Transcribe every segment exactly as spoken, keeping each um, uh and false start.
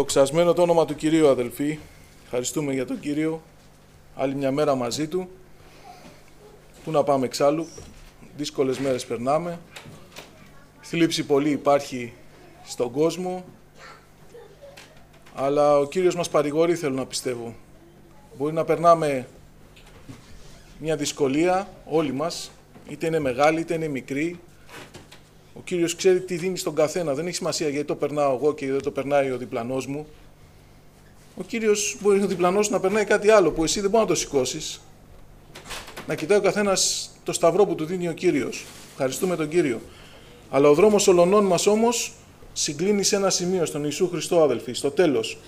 Δοξασμένο το όνομα του Κυρίου, αδελφοί. Ευχαριστούμε για τον Κύριο. Άλλη μια μέρα μαζί Του. Πού να πάμε εξάλλου. Δύσκολες μέρες περνάμε. Θλίψη πολύ υπάρχει στον κόσμο. Αλλά ο Κύριος μας παρηγορεί, θέλω να πιστεύω. Μπορεί να περνάμε μια δυσκολία, όλοι μας, είτε είναι μεγάλη είτε είναι μικρή. Ο Κύριος ξέρει τι δίνει στον καθένα. Δεν έχει σημασία γιατί το περνάω εγώ και δεν το περνάει ο διπλανός μου. Ο Κύριος μπορεί ο διπλανός να περνάει κάτι άλλο που εσύ δεν μπορεί να το σηκώσεις. Να κοιτάει ο καθένας το σταυρό που του δίνει ο Κύριος. Ευχαριστούμε τον Κύριο. Αλλά ο δρόμος ολονών μας όμως συγκλίνει σε ένα σημείο, στον Ιησού Χριστό, αδελφοί, στο τέλος.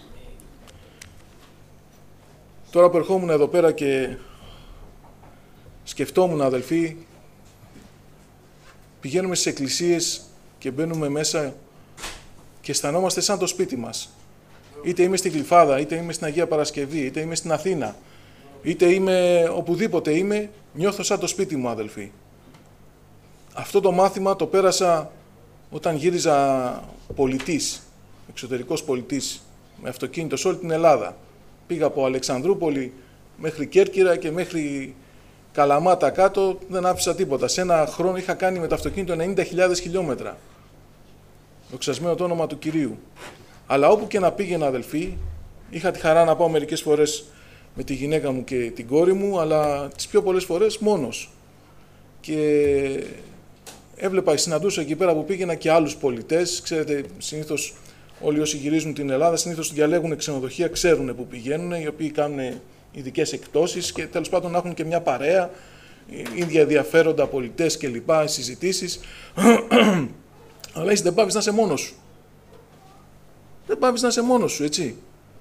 Τώρα που ερχόμουν εδώ πέρα και σκεφτόμουν, αδελφοί, πηγαίνουμε στις εκκλησίες και μπαίνουμε μέσα και αισθανόμαστε σαν το σπίτι μας. Είτε είμαι στη Γλυφάδα, είτε είμαι στην Αγία Παρασκευή, είτε είμαι στην Αθήνα, είτε είμαι οπουδήποτε είμαι, νιώθω σαν το σπίτι μου, αδελφοί. Αυτό το μάθημα το πέρασα όταν γύριζα πολιτής, εξωτερικός πολιτής, με αυτοκίνητο σε όλη την Ελλάδα. Πήγα από Αλεξανδρούπολη μέχρι Κέρκυρα και μέχρι Καλαμάτα κάτω, δεν άφησα τίποτα. Σε ένα χρόνο είχα κάνει με το αυτοκίνητο ενενήντα χιλιάδες χιλιόμετρα. Δοξασμένο το όνομα του Κυρίου. Αλλά όπου και να πήγαινα, αδελφοί, είχα τη χαρά να πάω μερικές φορές με τη γυναίκα μου και την κόρη μου, αλλά τις πιο πολλές φορές μόνος. Και έβλεπα, συναντούσα εκεί πέρα που πήγαινα και άλλους πολιτές. Ξέρετε, συνήθως όλοι όσοι γυρίζουν την Ελλάδα, συνήθως διαλέγουν ξενοδοχεία, ξέρουν που πηγαίνουν, οι οποίοι κάνουν ειδικές εκπτώσεις και τέλος πάντων να έχουν και μια παρέα, ίδια ενδιαφέροντα πολιτές και λοιπά, συζητήσεις. Αλλά εσύ δεν πάβεις να είσαι μόνος σου. Δεν πάβεις να είσαι μόνος σου, έτσι.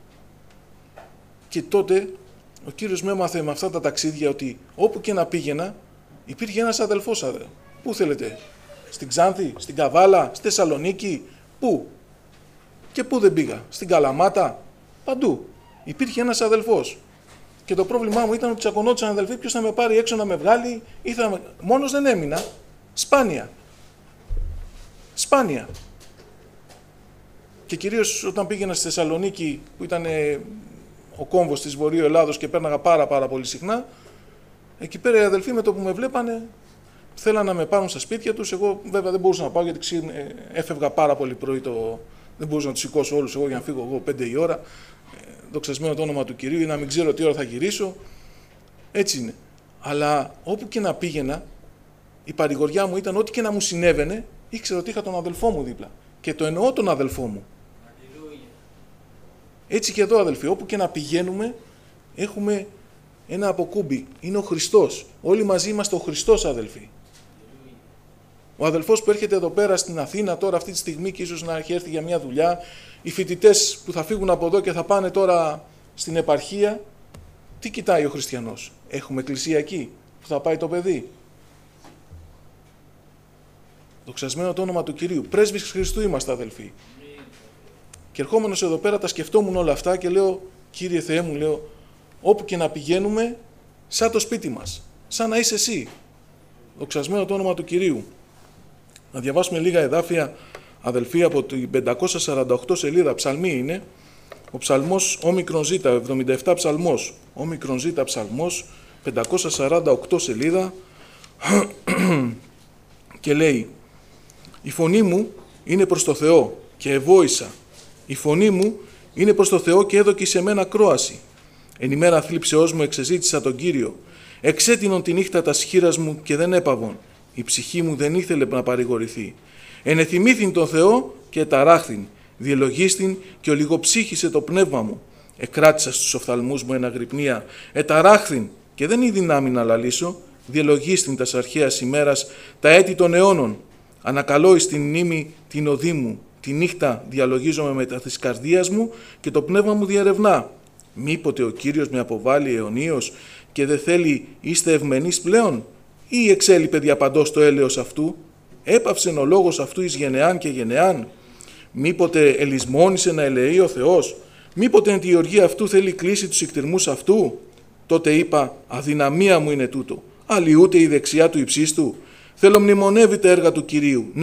Και τότε ο Κύριος με έμαθε με αυτά τα ταξίδια ότι όπου και να πήγαινα υπήρχε ένας αδελφός, αδε. Πού θέλετε, στην Ξάνθη, στην Καβάλα, στη Θεσσαλονίκη, πού. Και πού δεν πήγα, στην Καλαμάτα, παντού. Υπήρχε ένας αδελφός. Και το πρόβλημά μου ήταν ότι τσακωνόντουσαν αδελφοί, ποιος θα με πάρει έξω να με βγάλει, ή θα με... Μόνος δεν έμεινα. Σπάνια. Σπάνια. Και κυρίως όταν πήγαινα στη Θεσσαλονίκη, που ήταν ε, ο κόμβος της Βορείου Ελλάδος και πέρναγα πάρα πάρα πολύ συχνά, εκεί πέρα οι αδελφοί με το που με βλέπανε, θέλαν να με πάρουν στα σπίτια τους. Εγώ βέβαια δεν μπορούσα να πάω γιατί ξύ, ε, έφευγα πάρα πολύ πρωί, το... δεν μπορούσα να τους σηκώσω όλους εγώ για να φύγω εγώ πέντε η ώρα. Δοξασμένο το όνομα του Κυρίου, ή να μην ξέρω τι ώρα θα γυρίσω. Έτσι είναι. Αλλά όπου και να πήγαινα, η παρηγοριά μου ήταν ό,τι και να μου συνέβαινε, ήξερα ότι είχα τον αδελφό μου δίπλα. Και το εννοώ τον αδελφό μου. Έτσι και εδώ, αδελφοί, όπου και να πηγαίνουμε, έχουμε ένα αποκούμπι. Είναι ο Χριστός. Όλοι μαζί είμαστε ο Χριστός, αδελφοί. Ο αδελφός που έρχεται εδώ πέρα στην Αθήνα τώρα αυτή τη στιγμή και ίσως να έχει έρθει για μια δουλειά, οι φοιτητές που θα φύγουν από εδώ και θα πάνε τώρα στην επαρχία, τι κοιτάει ο χριστιανός? Έχουμε εκκλησία εκεί που θα πάει το παιδί. Δοξασμένο το όνομα του Κυρίου. Πρέσβεις Χριστού είμαστε, αδελφοί. Και ερχόμενος εδώ πέρα τα σκεφτόμουν όλα αυτά και λέω, Κύριε Θεέ μου, λέω, όπου και να πηγαίνουμε, σαν το σπίτι μας, σαν να είσαι εσύ. Δοξασμένο το όνομα του Κυρίου. Να διαβάσουμε λίγα εδάφια, αδελφοί, από την πεντακόσια σαράντα οκτώ σελίδα, ψαλμή είναι, ο ψαλμός όμικρον ζ, εβδομήντα επτά ψαλμός, όμικρον ζ ψαλμός, πεντακόσια σαράντα οκτώ σελίδα, και λέει, η φωνή μου είναι προς το Θεό και ευόησα, η φωνή μου είναι προς το Θεό και έδωκε σε μένα ακρόαση. Εν ημέρα θλίψεώς μου εξεζήτησα τον Κύριο, εξέτεινον τη νύχτα τα σχήρας μου και δεν έπαβον. Η ψυχή μου δεν ήθελε να παρηγορηθεί. Ενεθυμήθην τον Θεό και ταράχθην, διελογίστην και ολιγοψύχησε το πνεύμα μου. Εκράτησα στους οφθαλμούς μου εν αγρυπνία, εταράχθην και δεν είδη δυνάμει να λαλήσω, διελογίστην τας αρχαίας ημέρας, τα έτη των αιώνων. Ανακαλώ εις την μνήμη την οδή μου, τη νύχτα διαλογίζομαι μετά της καρδίας μου και το πνεύμα μου διαρευνά. Μήποτε ο Κύριος με αποβάλλει αιωνίως και δεν θέλει είστε ευμενείς πλέον, ή εξέλιπε διαπαντός το έλεος αυτού, έπαυσεν ο λόγος αυτού εις γενεάν και γενεάν. Μήποτε ελισμόνησε να ελεεί ο Θεός, μήποτε εν τη οργή αυτού θέλει κλείσει τους ικτυρμούς αυτού. Τότε είπα, αδυναμία μου είναι τούτο, αλλιούται η δεξιά του υψίστου. Θέλω μνημονεύει τα έργα του Κυρίου, ναι,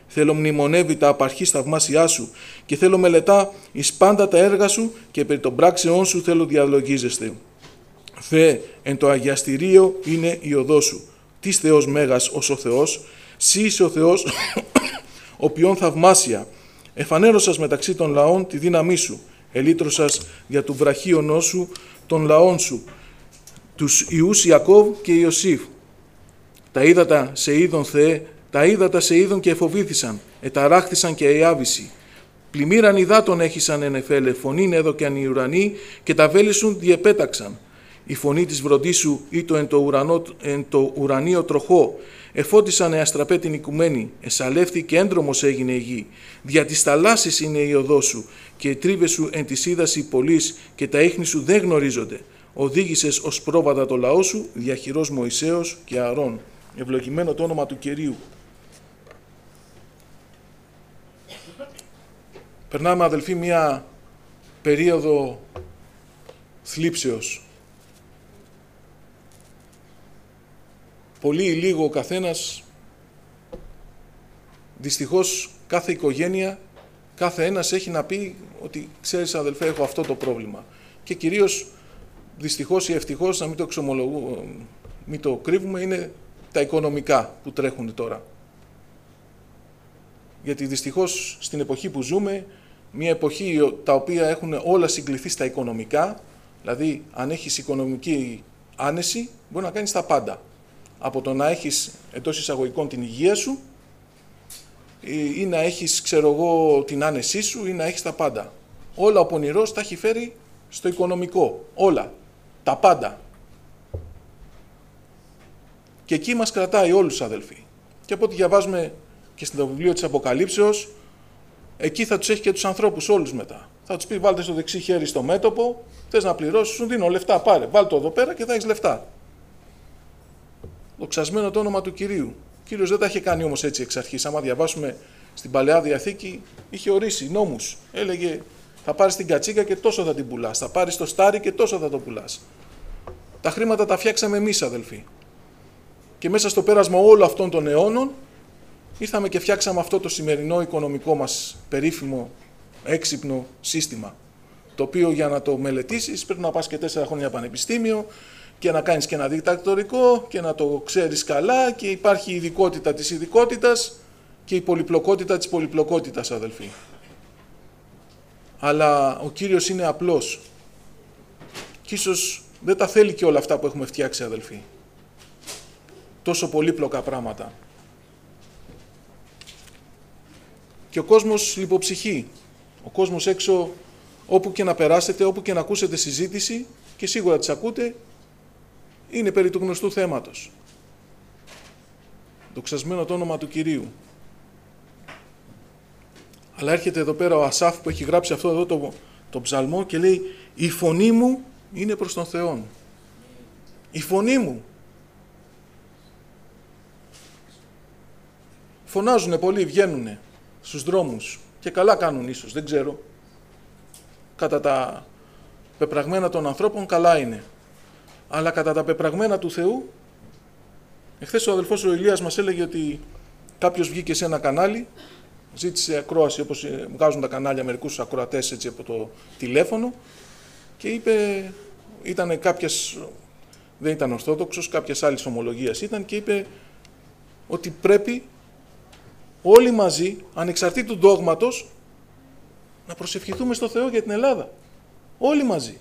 Θέλω μνημονεύει τα απαρχή θαυμάσιά σου και θέλω μελετά εις πάντα τα έργα σου και περί των πράξεών σου θέλω διαλογίζεστε. Θεέ, εν το αγιαστηρίο είναι η οδός σου. Τις Θεός μέγας ως ο Θεός, σύ είσαι ο Θεός, ο ποιον θαυμάσια. Εφανέρωσας μεταξύ των λαών τη δύναμή σου, ελύτρωσας για του βραχίονός σου των λαών σου, τους Ιούς Ιακώβ και Ιωσήφ. Τα ύδατα σε είδον Θεέ, τα ύδατα σε είδον και εφοβήθησαν, εταράχθησαν και εάβηση. Πλημμύραν υδάτων έχησαν εν εφέλε, φωνήν έδωκαν οι ουρανοί και τα βέλη σου διεπέταξαν. Η φωνή της βροντίσου ήτο εν το, ουρανό, εν το ουρανίο τροχό, εφώτισαν εαστραπέ την οικουμένη, εσαλεύθη και έντρομος έγινε η γη. Δια της θαλάσσης είναι η οδός σου και οι τρίβες σου εν της είδαση πολλής και τα ίχνη σου δεν γνωρίζονται. Οδήγησες ως πρόβατα το λαό σου, διαχειρός Μωυσέως και Ααρών. Ευλογημένο το όνομα του Κυρίου. Περνάμε, αδελφοί, μία περίοδο θλίψεως. Πολύ ή λίγο ο καθένας, δυστυχώς κάθε οικογένεια, κάθε ένας έχει να πει ότι ξέρεις αδελφέ έχω αυτό το πρόβλημα. Και κυρίως δυστυχώς ή ευτυχώς, να μην το εξομολογούμε, μην το κρύβουμε, είναι τα οικονομικά που τρέχουν τώρα. Γιατί δυστυχώς στην εποχή που ζούμε, μια εποχή τα οποία έχουν όλα συγκληθεί στα οικονομικά, δηλαδή αν έχεις οικονομική άνεση μπορεί να κάνεις τα πάντα. Από το να έχεις εντός εισαγωγικών την υγεία σου ή να έχεις, ξέρω εγώ, την άνεσή σου ή να έχεις τα πάντα. Όλα ο πονηρός τα έχει φέρει στο οικονομικό. Όλα. Τα πάντα. Και εκεί μας κρατάει όλους, αδελφοί. Και από ό,τι διαβάζουμε και στο βιβλίο της Αποκαλύψεως, εκεί θα τους έχει και τους ανθρώπους όλους μετά. Θα τους πει βάλτε στο δεξί χέρι στο μέτωπο, θες να πληρώσεις, σου δίνω λεφτά, πάρε, βάλ το εδώ πέρα και θα έχεις λεφτά. Δοξασμένο το όνομα του Κυρίου. Ο Κύριος δεν τα είχε κάνει όμως έτσι εξ αρχής. Άμα διαβάσουμε στην Παλαιά Διαθήκη, είχε ορίσει νόμους. Έλεγε θα πάρεις την κατσίκα και τόσο θα την πουλάς. Θα πάρεις το στάρι και τόσο θα το πουλάς. Τα χρήματα τα φτιάξαμε εμείς, αδελφοί. Και μέσα στο πέρασμα όλων αυτών των αιώνων, ήρθαμε και φτιάξαμε αυτό το σημερινό οικονομικό μας περίφημο έξυπνο σύστημα. Το οποίο για να το μελετήσεις πρέπει να πας και τέσσερα χρόνια πανεπιστήμιο και να κάνεις και ένα διδακτορικό και να το ξέρεις καλά και υπάρχει η ειδικότητα της ειδικότητας και η πολυπλοκότητα της πολυπλοκότητας, αδελφοί. Αλλά ο Κύριος είναι απλός και ίσως δεν τα θέλει και όλα αυτά που έχουμε φτιάξει, αδελφοί. Τόσο πολύπλοκα πράγματα. Και ο κόσμος λιποψυχεί. Ο κόσμος έξω, όπου και να περάσετε, όπου και να ακούσετε συζήτηση, και σίγουρα τις ακούτε, είναι περί του γνωστού θέματος. Δοξασμένο το όνομα του Κυρίου. Αλλά έρχεται εδώ πέρα ο Ασάφ που έχει γράψει αυτό εδώ το, το ψαλμό και λέει «Η φωνή μου είναι προς τον Θεόν». Η φωνή μου. Φωνάζουνε πολλοί, βγαίνουνε στους δρόμους και καλά κάνουν ίσως, δεν ξέρω. Κατά τα πεπραγμένα των ανθρώπων καλά είναι. Αλλά κατά τα πεπραγμένα του Θεού, εχθές ο αδελφός ο Ηλίας μας έλεγε ότι κάποιος βγήκε σε ένα κανάλι, ζήτησε ακρόαση όπως βγάζουν τα κανάλια μερικούς ακροατές έτσι από το τηλέφωνο και είπε, ήταν κάποιας, δεν ήταν ορθόδοξος, κάποιας άλλης ομολογίας ήταν και είπε ότι πρέπει όλοι μαζί, ανεξαρτήτου δόγματος, να προσευχηθούμε στο Θεό για την Ελλάδα. Όλοι μαζί.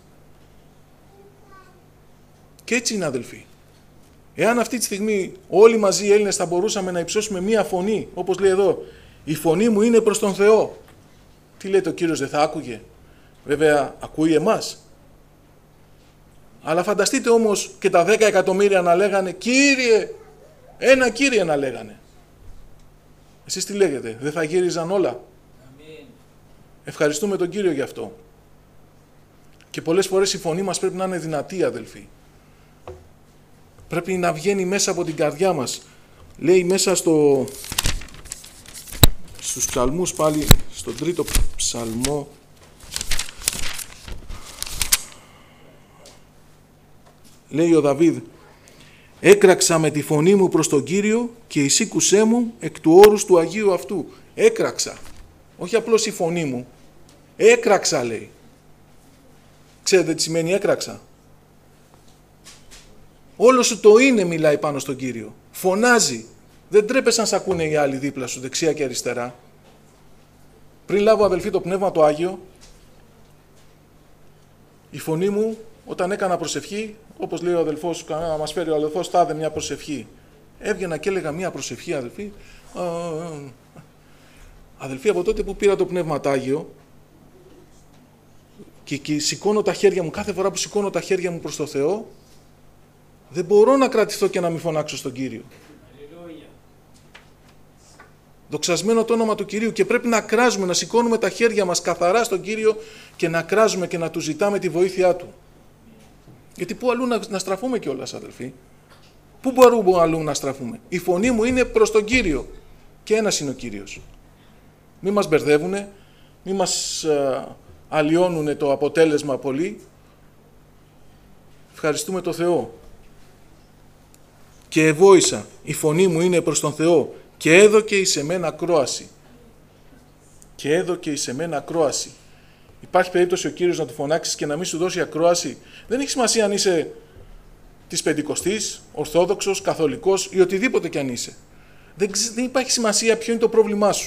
Και έτσι είναι, αδελφοί. Εάν αυτή τη στιγμή όλοι μαζί οι Έλληνες θα μπορούσαμε να υψώσουμε μία φωνή, όπως λέει εδώ, η φωνή μου είναι προς τον Θεό. Τι λέτε, ο Κύριος δεν θα άκουγε? Βέβαια, ακούει εμάς. Αλλά φανταστείτε όμως και τα δέκα εκατομμύρια να λέγανε Κύριε, ένα Κύριε να λέγανε. Εσείς τι λέγετε, δεν θα γύριζαν όλα? Αμήν. Ευχαριστούμε τον Κύριο γι' αυτό. Και πολλές φορές η φωνή μας πρέπει να είναι δυνατή, αδελφοί. Πρέπει να βγαίνει μέσα από την καρδιά μας. Λέει μέσα στο, στους ψαλμούς πάλι, στον τρίτο ψαλμό, λέει ο Δαβίδ, Έκραξα με τη φωνή μου προς τον Κύριο και εισήκουσέ μου εκ του όρους του Αγίου αυτού. Έκραξα. Όχι απλώς η φωνή μου. Έκραξα, λέει. Ξέρετε τι σημαίνει έκραξα? Όλο σου το είναι μιλάει πάνω στον Κύριο. Φωνάζει. Δεν τρέπεσαι να σ' ακούνε οι άλλοι δίπλα σου, δεξιά και αριστερά. Πριν λάβω, αδελφοί, το Πνεύμα το Άγιο, η φωνή μου, όταν έκανα προσευχή, όπως λέει ο αδελφός, να μας φέρει ο αδελφός τάδε μια προσευχή. Έβγαινα και έλεγα μια προσευχή, αδελφοί. Αδελφοί, από τότε που πήρα το Πνεύμα το Άγιο και, και σηκώνω τα χέρια μου, κάθε φορά που σηκώνω τα χέρια μου προς το Θεό, δεν μπορώ να κρατηθώ και να μην φωνάξω στον Κύριο. Δοξασμένο το όνομα του Κυρίου, και πρέπει να κράζουμε, να σηκώνουμε τα χέρια μας καθαρά στον Κύριο και να κράζουμε και να του ζητάμε τη βοήθειά του. Γιατί πού αλλού να, να στραφούμε κιόλας, αδελφοί? Πού μπορούμε αλλού να στραφούμε? Η φωνή μου είναι προς τον Κύριο και ένας είναι ο Κύριος. Μη μας μπερδεύουνε, μη μας α, αλλοιώνουνε το αποτέλεσμα πολύ. Ευχαριστούμε το Θεό. Και εβόησα, η φωνή μου είναι προς τον Θεό και έδωκε εις εμένα ακρόαση. Και έδωκε εις εμένα ακρόαση. Υπάρχει περίπτωση ο Κύριος να του φωνάξεις και να μην σου δώσει ακρόαση? Δεν έχει σημασία αν είσαι της Πεντηκοστής, Ορθόδοξος, Καθολικός ή οτιδήποτε κι αν είσαι. Δεν, δεν υπάρχει σημασία ποιο είναι το πρόβλημά σου.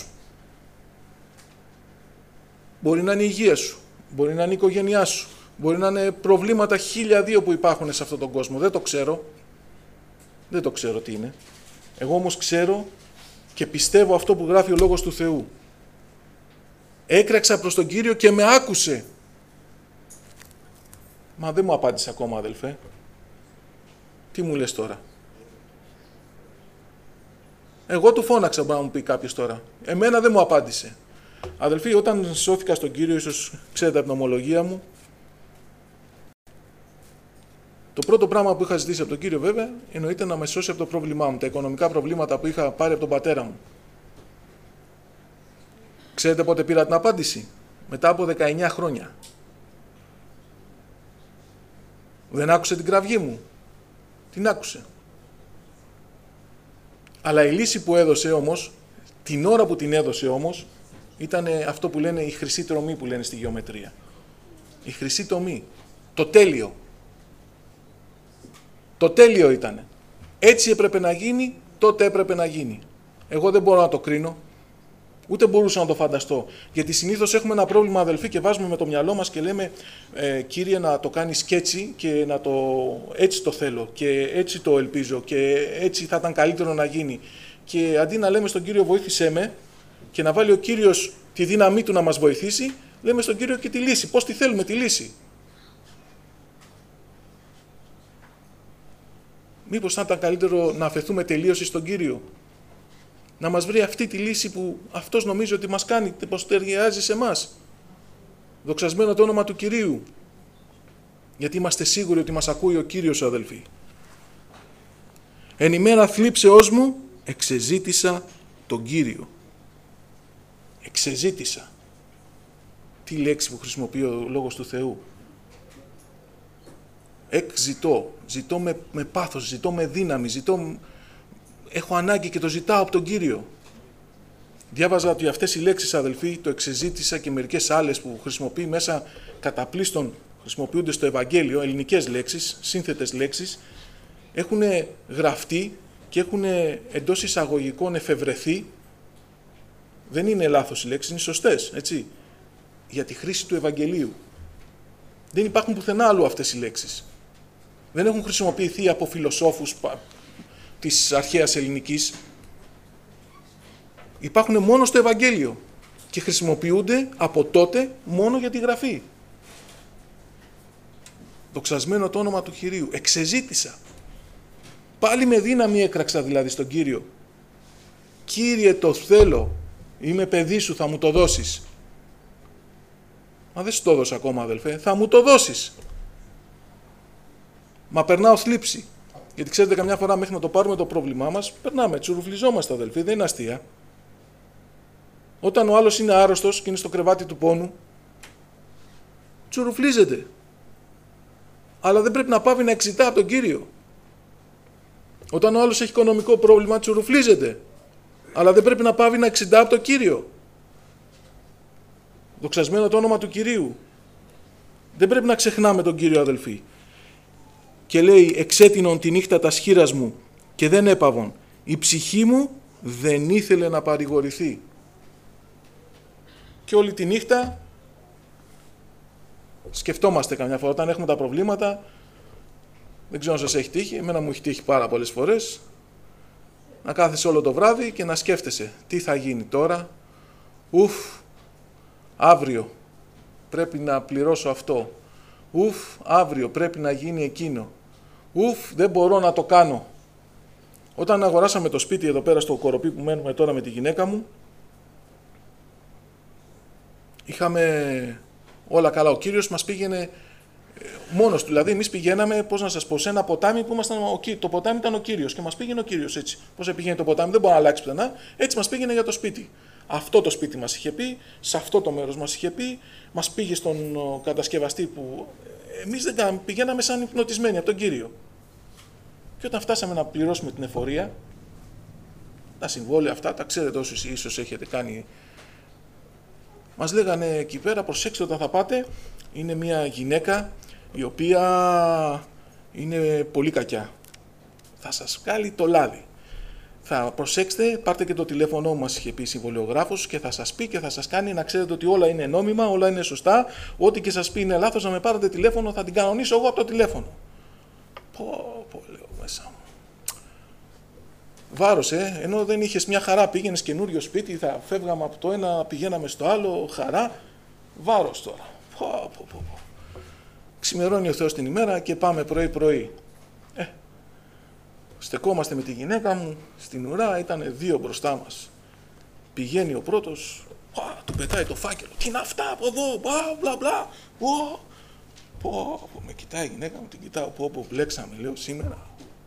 Μπορεί να είναι η υγεία σου, μπορεί να είναι η οικογένειά σου, μπορεί να είναι προβλήματα χίλια δύο που υπάρχουν σε αυτόν τον κόσμο. Δεν το ξέρω. Δεν το ξέρω τι είναι. Εγώ όμως ξέρω και πιστεύω αυτό που γράφει ο Λόγος του Θεού. Έκραξα προς τον Κύριο και με άκουσε. Μα δεν μου απάντησε ακόμα, αδελφέ. Τι μου λες τώρα? Εγώ του φώναξα, μπορεί να μου πει κάποιος τώρα. Εμένα δεν μου απάντησε. Αδελφοί, όταν σώθηκα στον Κύριο, ίσως ξέρετε από την ομολογία μου, το πρώτο πράγμα που είχα ζητήσει από τον Κύριο, βέβαια, εννοείται να με σώσει από το πρόβλημά μου, τα οικονομικά προβλήματα που είχα πάρει από τον πατέρα μου. Ξέρετε πότε πήρα την απάντηση? Μετά από δεκαεννιά χρόνια. Δεν άκουσε την κραυγή μου. Την άκουσε. Αλλά η λύση που έδωσε όμως, την ώρα που την έδωσε όμως, ήταν αυτό που λένε η χρυσή τομή που λένε στη γεωμετρία. Η χρυσή τομή. Το τέλειο. Το τέλειο ήτανε. Έτσι έπρεπε να γίνει, τότε έπρεπε να γίνει. Εγώ δεν μπορώ να το κρίνω, ούτε μπορούσα να το φανταστώ. Γιατί συνήθως έχουμε ένα πρόβλημα, αδελφοί, και βάζουμε με το μυαλό μας και λέμε ε, Κύριε, να το κάνεις και έτσι και να το, έτσι το θέλω και έτσι το ελπίζω και έτσι θα ήταν καλύτερο να γίνει. Και αντί να λέμε στον Κύριο βοήθησέ με και να βάλει ο Κύριος τη δύναμή του να μας βοηθήσει, λέμε στον Κύριο και τη λύση. Πώς τη θέλουμε τη λύση? Μήπως θα ήταν καλύτερο να αφαιθούμε τελείως στον Κύριο? Να μας βρει αυτή τη λύση που αυτός νομίζει ότι μας κάνει, πως ταιριάζει σε εμάς. Δοξασμένο το όνομα του Κυρίου. Γιατί είμαστε σίγουροι ότι μας ακούει ο Κύριος, αδελφοί. Εν ημέρα θλίψεώς μου εξεζήτησα τον Κύριο. Εξεζήτησα. Τι λέξη που χρησιμοποιεί ο Λόγος του Θεού. Εκζητώ. Ζητώ με, με πάθος, ζητώ με δύναμη, ζητώ... Έχω ανάγκη και το ζητάω από τον Κύριο. Διάβαζα ότι αυτές οι λέξεις, αδελφοί, το εξεζήτησα και μερικές άλλες που χρησιμοποιεί μέσα καταπλήστον, χρησιμοποιούνται στο Ευαγγέλιο, ελληνικές λέξεις, σύνθετες λέξεις, έχουν γραφτεί και έχουν εντός εισαγωγικών εφευρεθεί. Δεν είναι λάθος οι λέξεις, είναι σωστές, έτσι, για τη χρήση του Ευαγγελίου. Δεν υπάρχουν πουθενά άλλου αυτές οι λέξεις. Δεν έχουν χρησιμοποιηθεί από φιλοσόφους της αρχαίας ελληνικής. Υπάρχουν μόνο στο Ευαγγέλιο και χρησιμοποιούνται από τότε μόνο για τη γραφή. Δοξασμένο το όνομα του Κυρίου. Εξεζήτησα. Πάλι με δύναμη έκραξα δηλαδή στον Κύριο. Κύριε, το θέλω. Είμαι παιδί σου, θα μου το δώσεις. Μα δεν σου το έδωσα ακόμα, αδελφέ. Θα μου το δώσεις. Μα περνάω θλίψη. Γιατί ξέρετε, καμιά φορά μέχρι να το πάρουμε το πρόβλημά μας, περνάμε, τσουρουφλιζόμαστε, αδελφοί, δεν είναι αστεία. Όταν ο άλλος είναι άρρωστος και είναι στο κρεβάτι του πόνου, τσουρουφλίζεται. Αλλά δεν πρέπει να πάβει να εξητά από τον Κύριο. Όταν ο άλλος έχει οικονομικό πρόβλημα, τσουρουφλίζεται. Αλλά δεν πρέπει να πάβει να εξητά από το Κύριο. Δοξασμένο το όνομα του Κυρίου. Δεν πρέπει να ξεχνάμε τον Κύριο, αδελφοί. Και λέει, εξέτεινον τη νύχτα τα σχήρας μου και δεν έπαβον. Η ψυχή μου δεν ήθελε να παρηγορηθεί. Και όλη τη νύχτα σκεφτόμαστε καμιά φορά, όταν έχουμε τα προβλήματα, δεν ξέρω αν σας έχει τύχει, εμένα μου έχει τύχει πάρα πολλές φορές, να κάθεσαι όλο το βράδυ και να σκέφτεσαι τι θα γίνει τώρα, ουφ, αύριο πρέπει να πληρώσω αυτό, ουφ, αύριο πρέπει να γίνει εκείνο, ουφ, δεν μπορώ να το κάνω. Όταν αγοράσαμε το σπίτι εδώ πέρα στο Κοροπή που μένουμε τώρα με τη γυναίκα μου, είχαμε όλα καλά. Ο Κύριος μας πήγαινε μόνος του. Δηλαδή, εμείς πηγαίναμε, πώς να σας πω, σε ένα ποτάμι που ήμασταν. Το ποτάμι ήταν ο Κύριος και μας πήγαινε ο Κύριος έτσι. Πώς πήγαινε το ποτάμι, δεν μπορεί να αλλάξει πουθενά. Έτσι μας πήγαινε για το σπίτι. Αυτό το σπίτι μας είχε πει, σε αυτό το μέρος μας είχε πει, μας πήγε στον κατασκευαστή που. Εμείς δεν κάναμε, πηγαίναμε σαν υπνοτισμένοι από τον Κύριο. Και όταν φτάσαμε να πληρώσουμε την εφορία, τα συμβόλαια αυτά, τα ξέρετε όσοι ίσως έχετε κάνει. Μας λέγανε εκεί πέρα, προσέξτε όταν θα πάτε, είναι μια γυναίκα η οποία είναι πολύ κακιά. Θα σας βγάλει το λάδι. Θα προσέξτε, πάρτε και το τηλέφωνο μας, είχε πει συμβολιογράφος, και θα σας πει και θα σας κάνει να ξέρετε ότι όλα είναι νόμιμα, όλα είναι σωστά. Ό,τι και σας πει είναι λάθος, να με πάρετε τηλέφωνο, θα την κανονίσω εγώ από το τηλέφωνο. Πω, πω, λέω μέσα μου. Βάρος, ε, ενώ δεν είχες μια χαρά, πήγαινες καινούριο σπίτι, θα φεύγαμε από το ένα, πηγαίναμε στο άλλο, χαρά. Βάρος τώρα. Πω, πω, πω, πω. Ξημερώνει ο Θεός την ημέρα και πάμε πρωί-πρωί. Ε, στεκόμαστε με τη γυναίκα μου στην ουρά, ήταν δύο μπροστά μας. Πηγαίνει ο πρώτος, πα, του πετάει το φάκελο. Τι είναι αυτά από εδώ, μπλα μπλα μπλα. Πω, πω, πω, με κοιτάει η γυναίκα μου, την κοιτάω, πω, πω, μπλέξαμε, λέω σήμερα.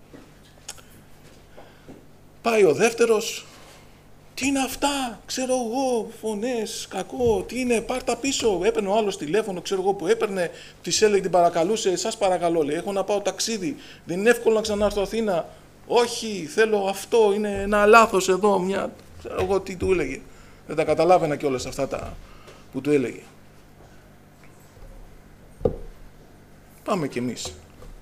Πάει ο δεύτερος, τι είναι αυτά, ξέρω εγώ, φωνές, κακό, τι είναι, πάρ' τα πίσω. Έπαιρνε ο άλλος τηλέφωνο, ξέρω εγώ που έπαιρνε, της έλεγε, την παρακαλούσε, σας παρακαλώ, λέει, έχω να πάω ταξίδι, δεν είναι εύκολο να ξανάρθω Αθήνα. Όχι, θέλω αυτό, είναι ένα λάθος εδώ, μια, ξέρω εγώ τι του έλεγε. Δεν τα καταλάβαινα κιόλας αυτά τα που του έλεγε. Πάμε κι εμείς.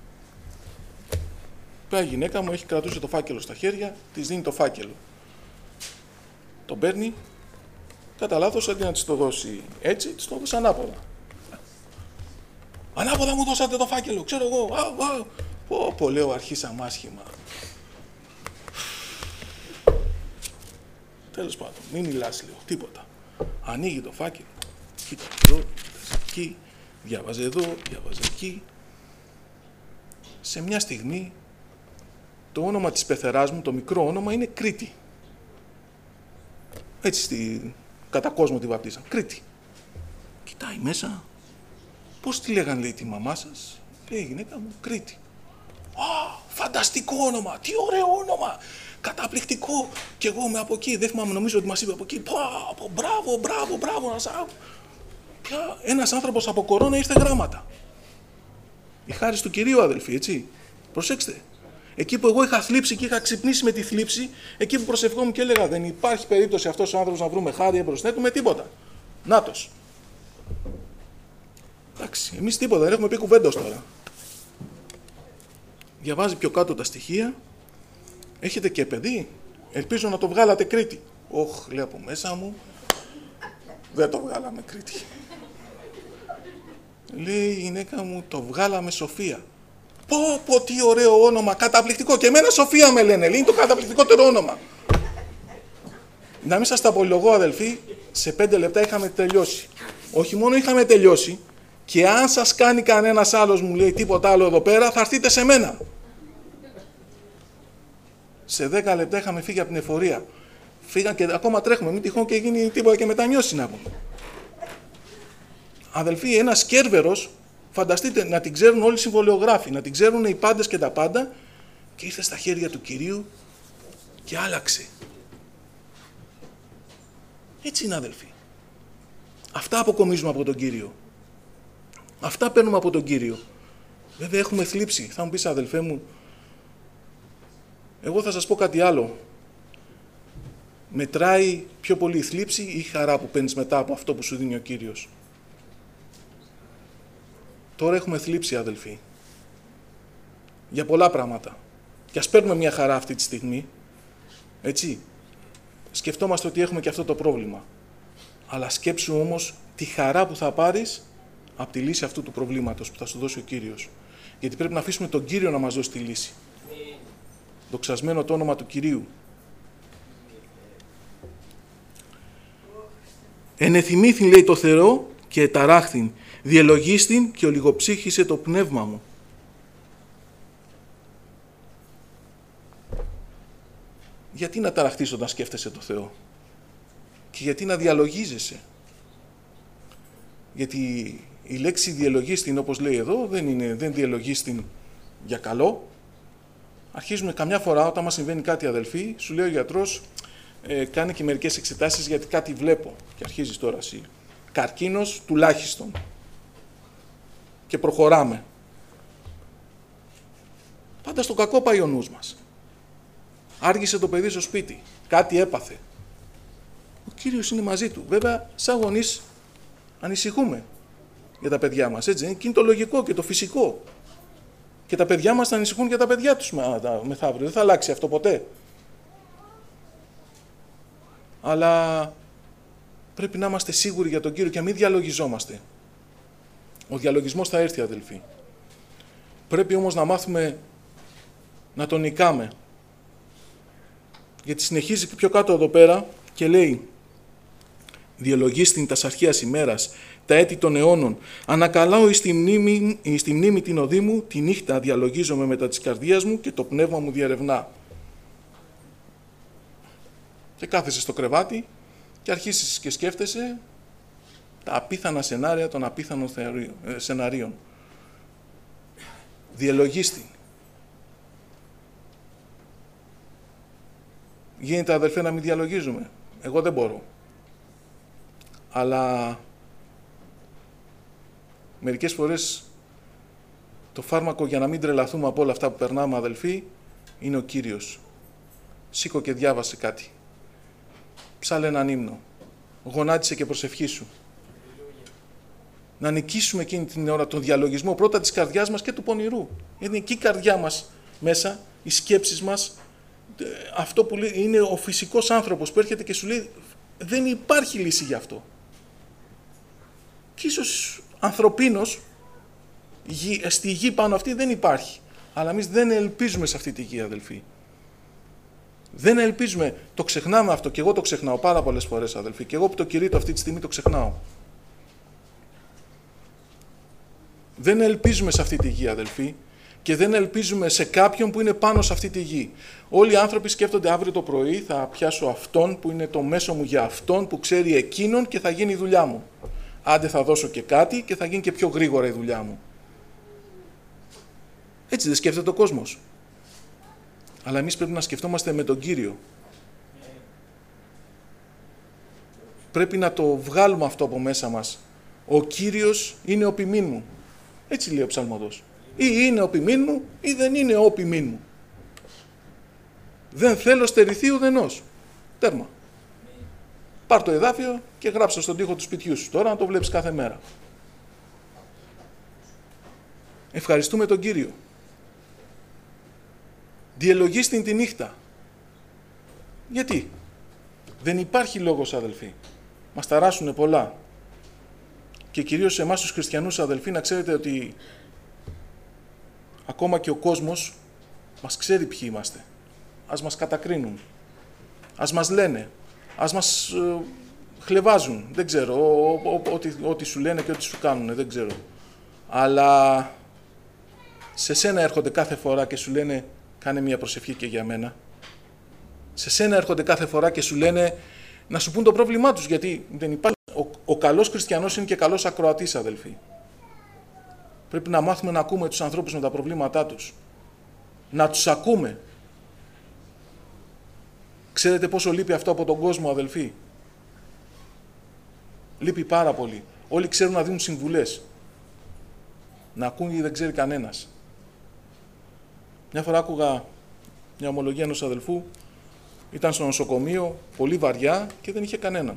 Πάει η γυναίκα μου, έχει κρατούσε το φάκελο στα χέρια, της δίνει το φάκελο. Τον παίρνει, κατά λάθος, αντί να της το δώσει έτσι, της το δώσει ανάποδα. Ανάποδα μου δώσατε το φάκελο, ξέρω εγώ, α, α. Πω, πω, λέω, αρχίσαμε άσχημα. Τέλος πάντων, μην μιλάς, λέω, τίποτα. Ανοίγει το φάκελο, κοίτα εδώ, κοίτα εκεί, διάβαζε εδώ, διάβαζε εκεί. Σε μια στιγμή, το όνομα της πεθεράς μου, το μικρό όνομα, είναι Κρήτη. Έτσι, στη... κατά κόσμο τη βαπτίσαν. Κρήτη. Κοιτάει μέσα. Πώς τη λέγανε, λέει, τη μαμά σας? Λέει η γυναίκα μου, Κρήτη. Α, φανταστικό όνομα, τι ωραίο όνομα. Καταπληκτικό. Και εγώ είμαι από εκεί. Δεν θυμάμαι, νομίζω ότι μας είπε από εκεί. Πω, πω, μπράβο, μπράβο, μπράβο. Πια ένας άνθρωπος από κορώνα ήρθε γράμματα. Η χάρις του Κυρίου, αδελφοί, έτσι. Προσέξτε. Εκεί που εγώ είχα θλίψει και είχα ξυπνήσει με τη θλίψη, εκεί που προσευχόμουν και έλεγα δεν υπάρχει περίπτωση αυτός ο άνθρωπος να βρούμε χάρη εμπροσθέτου με τίποτα. Νάτος. Εντάξει, εμείς τίποτα, δεν έχουμε πει κουβέντα τώρα. Διαβάζει πιο κάτω τα στοιχεία. Έχετε και παιδί. Ελπίζω να το βγάλατε Κρήτη. Όχ, λέω από μέσα μου. Δεν το βγάλαμε Κρήτη. Λέει η γυναίκα μου, το βγάλαμε Σοφία. Πω, πω, τι ωραίο όνομα, καταπληκτικό. Και εμένα Σοφία με λένε, λέει, είναι το καταπληκτικότερο όνομα. Να μην σας τα απολογώ, αδελφοί, σε πέντε λεπτά είχαμε τελειώσει. Όχι μόνο είχαμε τελειώσει, και αν σας κάνει κανένας άλλος, μου λέει, τίποτα άλλο εδώ πέρα, θα έρθετε σε μένα. Σε δέκα λεπτά είχαμε φύγει από την εφορία. Φύγαν και ακόμα τρέχουμε, μην τυχόν και γίνει τίποτα και μετανιώσει να πούμε. Αδελφοί, ένας Κέρβερος, φανταστείτε να την ξέρουν όλοι οι συμβολιογράφοι, να την ξέρουν οι πάντες και τα πάντα, και ήρθε στα χέρια του Κυρίου και άλλαξε. Έτσι είναι, αδελφοί. Αυτά αποκομίζουμε από τον Κύριο. Αυτά παίρνουμε από τον Κύριο. Βέβαια έχουμε θλίψει. Θα μου πεις, αδελφέ μου, Εγώ θα σας πω κάτι άλλο. Μετράει πιο πολύ η θλίψη ή η χαρά που παίρνεις μετά από αυτό που σου δίνει ο Κύριος? Τώρα έχουμε θλίψη, αδελφοί, για πολλά πράγματα. Και ας παίρνουμε μια χαρά αυτή τη στιγμή, έτσι, σκεφτόμαστε ότι έχουμε και αυτό το πρόβλημα. Αλλά σκέψου όμως τη χαρά που θα πάρεις από τη λύση αυτού του προβλήματος που θα σου δώσει ο Κύριος. Γιατί πρέπει να αφήσουμε τον Κύριο να μας δώσει τη λύση. Δοξασμένο το όνομα του Κυρίου. Ενεθυμήθην, λέει, το Θεό και εταράχθην, διελογίστην και ολιγοψύχησε το πνεύμα μου. Γιατί να ταραχθείς όταν σκέφτεσαι το Θεό? Και γιατί να διαλογίζεσαι? Γιατί η λέξη διαλογίστην, όπως λέει εδώ, δεν είναι, δεν διαλογίστην για καλό. Αρχίζουμε καμιά φορά όταν μας συμβαίνει κάτι, αδελφοί, σου λέει ο γιατρός, ε, κάνει και μερικές εξετάσεις γιατί κάτι βλέπω. Και αρχίζεις τώρα εσύ. Καρκίνος τουλάχιστον. Και προχωράμε. Πάντα στο κακό πάει ο νους μας. Άργησε το παιδί στο σπίτι. Κάτι έπαθε. Ο Κύριος είναι μαζί του. Βέβαια, σαν γονείς ανησυχούμε για τα παιδιά μας. Έτσι, και είναι το λογικό και το φυσικό. Και τα παιδιά μας θα ανησυχούν για τα παιδιά τους μεθαύριο. Δεν θα αλλάξει αυτό ποτέ. Αλλά πρέπει να είμαστε σίγουροι για τον Κύριο και να μην διαλογιζόμαστε. Ο διαλογισμός θα έρθει, αδελφοί. Πρέπει όμως να μάθουμε να τον νικάμε. Γιατί συνεχίζει και πιο κάτω εδώ πέρα και λέει «Διελογίστην τας αρχαίας ημέρας, τα έτη των αιώνων, ανακαλάω εις τη μνήμη, εις τη μνήμη την οδή μου, τη νύχτα διαλογίζομαι μετά της καρδίας μου και το πνεύμα μου διερευνά». Και κάθεσαι στο κρεβάτι και αρχίσεις και σκέφτεσαι τα απίθανα σενάρια των απίθανων σεναρίων. Διελογίστην. Γίνεται, αδελφέ, να μην διαλογίζουμε? Εγώ δεν μπορώ. Αλλά μερικές φορές το φάρμακο για να μην τρελαθούμε από όλα αυτά που περνάμε, αδελφοί, είναι ο Κύριος. Σήκω και διάβασε κάτι. Ψάλε έναν ύμνο. Γονάτισε και προσευχήσου. Να νικήσουμε εκείνη την ώρα τον διαλογισμό πρώτα της καρδιάς μας και του πονηρού. Γιατί είναι εκεί η καρδιά μας μέσα, οι σκέψεις μας, αυτό που λέει, είναι ο φυσικός άνθρωπος που έρχεται και σου λέει δεν υπάρχει λύση γι' αυτό. Και ίσως ανθρωπίνος στη γη πάνω αυτή δεν υπάρχει. Αλλά εμείς δεν ελπίζουμε σε αυτή τη γη, αδελφοί. Δεν ελπίζουμε. Το ξεχνάμε αυτό και εγώ το ξεχνάω πάρα πολλές φορές, αδελφοί. Και εγώ που το κηρύττω αυτή τη στιγμή το ξεχνάω. Δεν ελπίζουμε σε αυτή τη γη, αδελφοί. Και δεν ελπίζουμε σε κάποιον που είναι πάνω σε αυτή τη γη. Όλοι οι άνθρωποι σκέφτονται αύριο το πρωί θα πιάσω αυτόν που είναι το μέσο μου για αυτόν που ξέρει εκείνον και θα γίνει η δουλειά μου. Άντε θα δώσω και κάτι και θα γίνει και πιο γρήγορα η δουλειά μου. Έτσι δεν σκέφτεται ο κόσμος. Αλλά εμείς πρέπει να σκεφτόμαστε με τον Κύριο. Πρέπει να το βγάλουμε αυτό από μέσα μας. Ο Κύριος είναι ο ποιμήν μου. Έτσι λέει ο ψαλμοδός. Ή είναι ο ποιμήν μου ή δεν είναι ο ποιμήν μου. Δεν θέλω στερηθεί ουδενός. Τέρμα. Πάρ' το εδάφιο και γράψε στον τοίχο του σπιτιού σου. Τώρα να το βλέπεις κάθε μέρα. Ευχαριστούμε τον Κύριο. Διελογίστην τη νύχτα. Γιατί? Δεν υπάρχει λόγος, αδελφοί. Μας ταράσουνε πολλά. Και κυρίως σε εμάς τους χριστιανούς, αδελφοί, να ξέρετε ότι ακόμα και ο κόσμος μας ξέρει ποιοι είμαστε. Ας μας κατακρίνουν. Ας μας λένε. Ας μας ε, χλεβάζουν. Δεν ξέρω. Ό,τι σου λένε και ό,τι σου κάνουν. Δεν ξέρω. Αλλά σε σένα έρχονται κάθε φορά και σου λένε κάνε μια προσευχή και για μένα. Σε σένα έρχονται κάθε φορά και σου λένε να σου πούν το πρόβλημά τους. Γιατί δεν υπάρχει. Ο, ο καλός χριστιανός είναι και καλός ακροατής, αδελφοί. Πρέπει να μάθουμε να ακούμε τους ανθρώπους με τα προβλήματά τους. Να τους ακούμε. Ξέρετε πόσο λείπει αυτό από τον κόσμο, αδελφοί? Λείπει πάρα πολύ. Όλοι ξέρουν να δίνουν συμβουλές. Να ακούν ή δεν ξέρει κανένας. Μια φορά άκουγα μια ομολογία ενός αδελφού, ήταν στο νοσοκομείο, πολύ βαριά και δεν είχε κανέναν.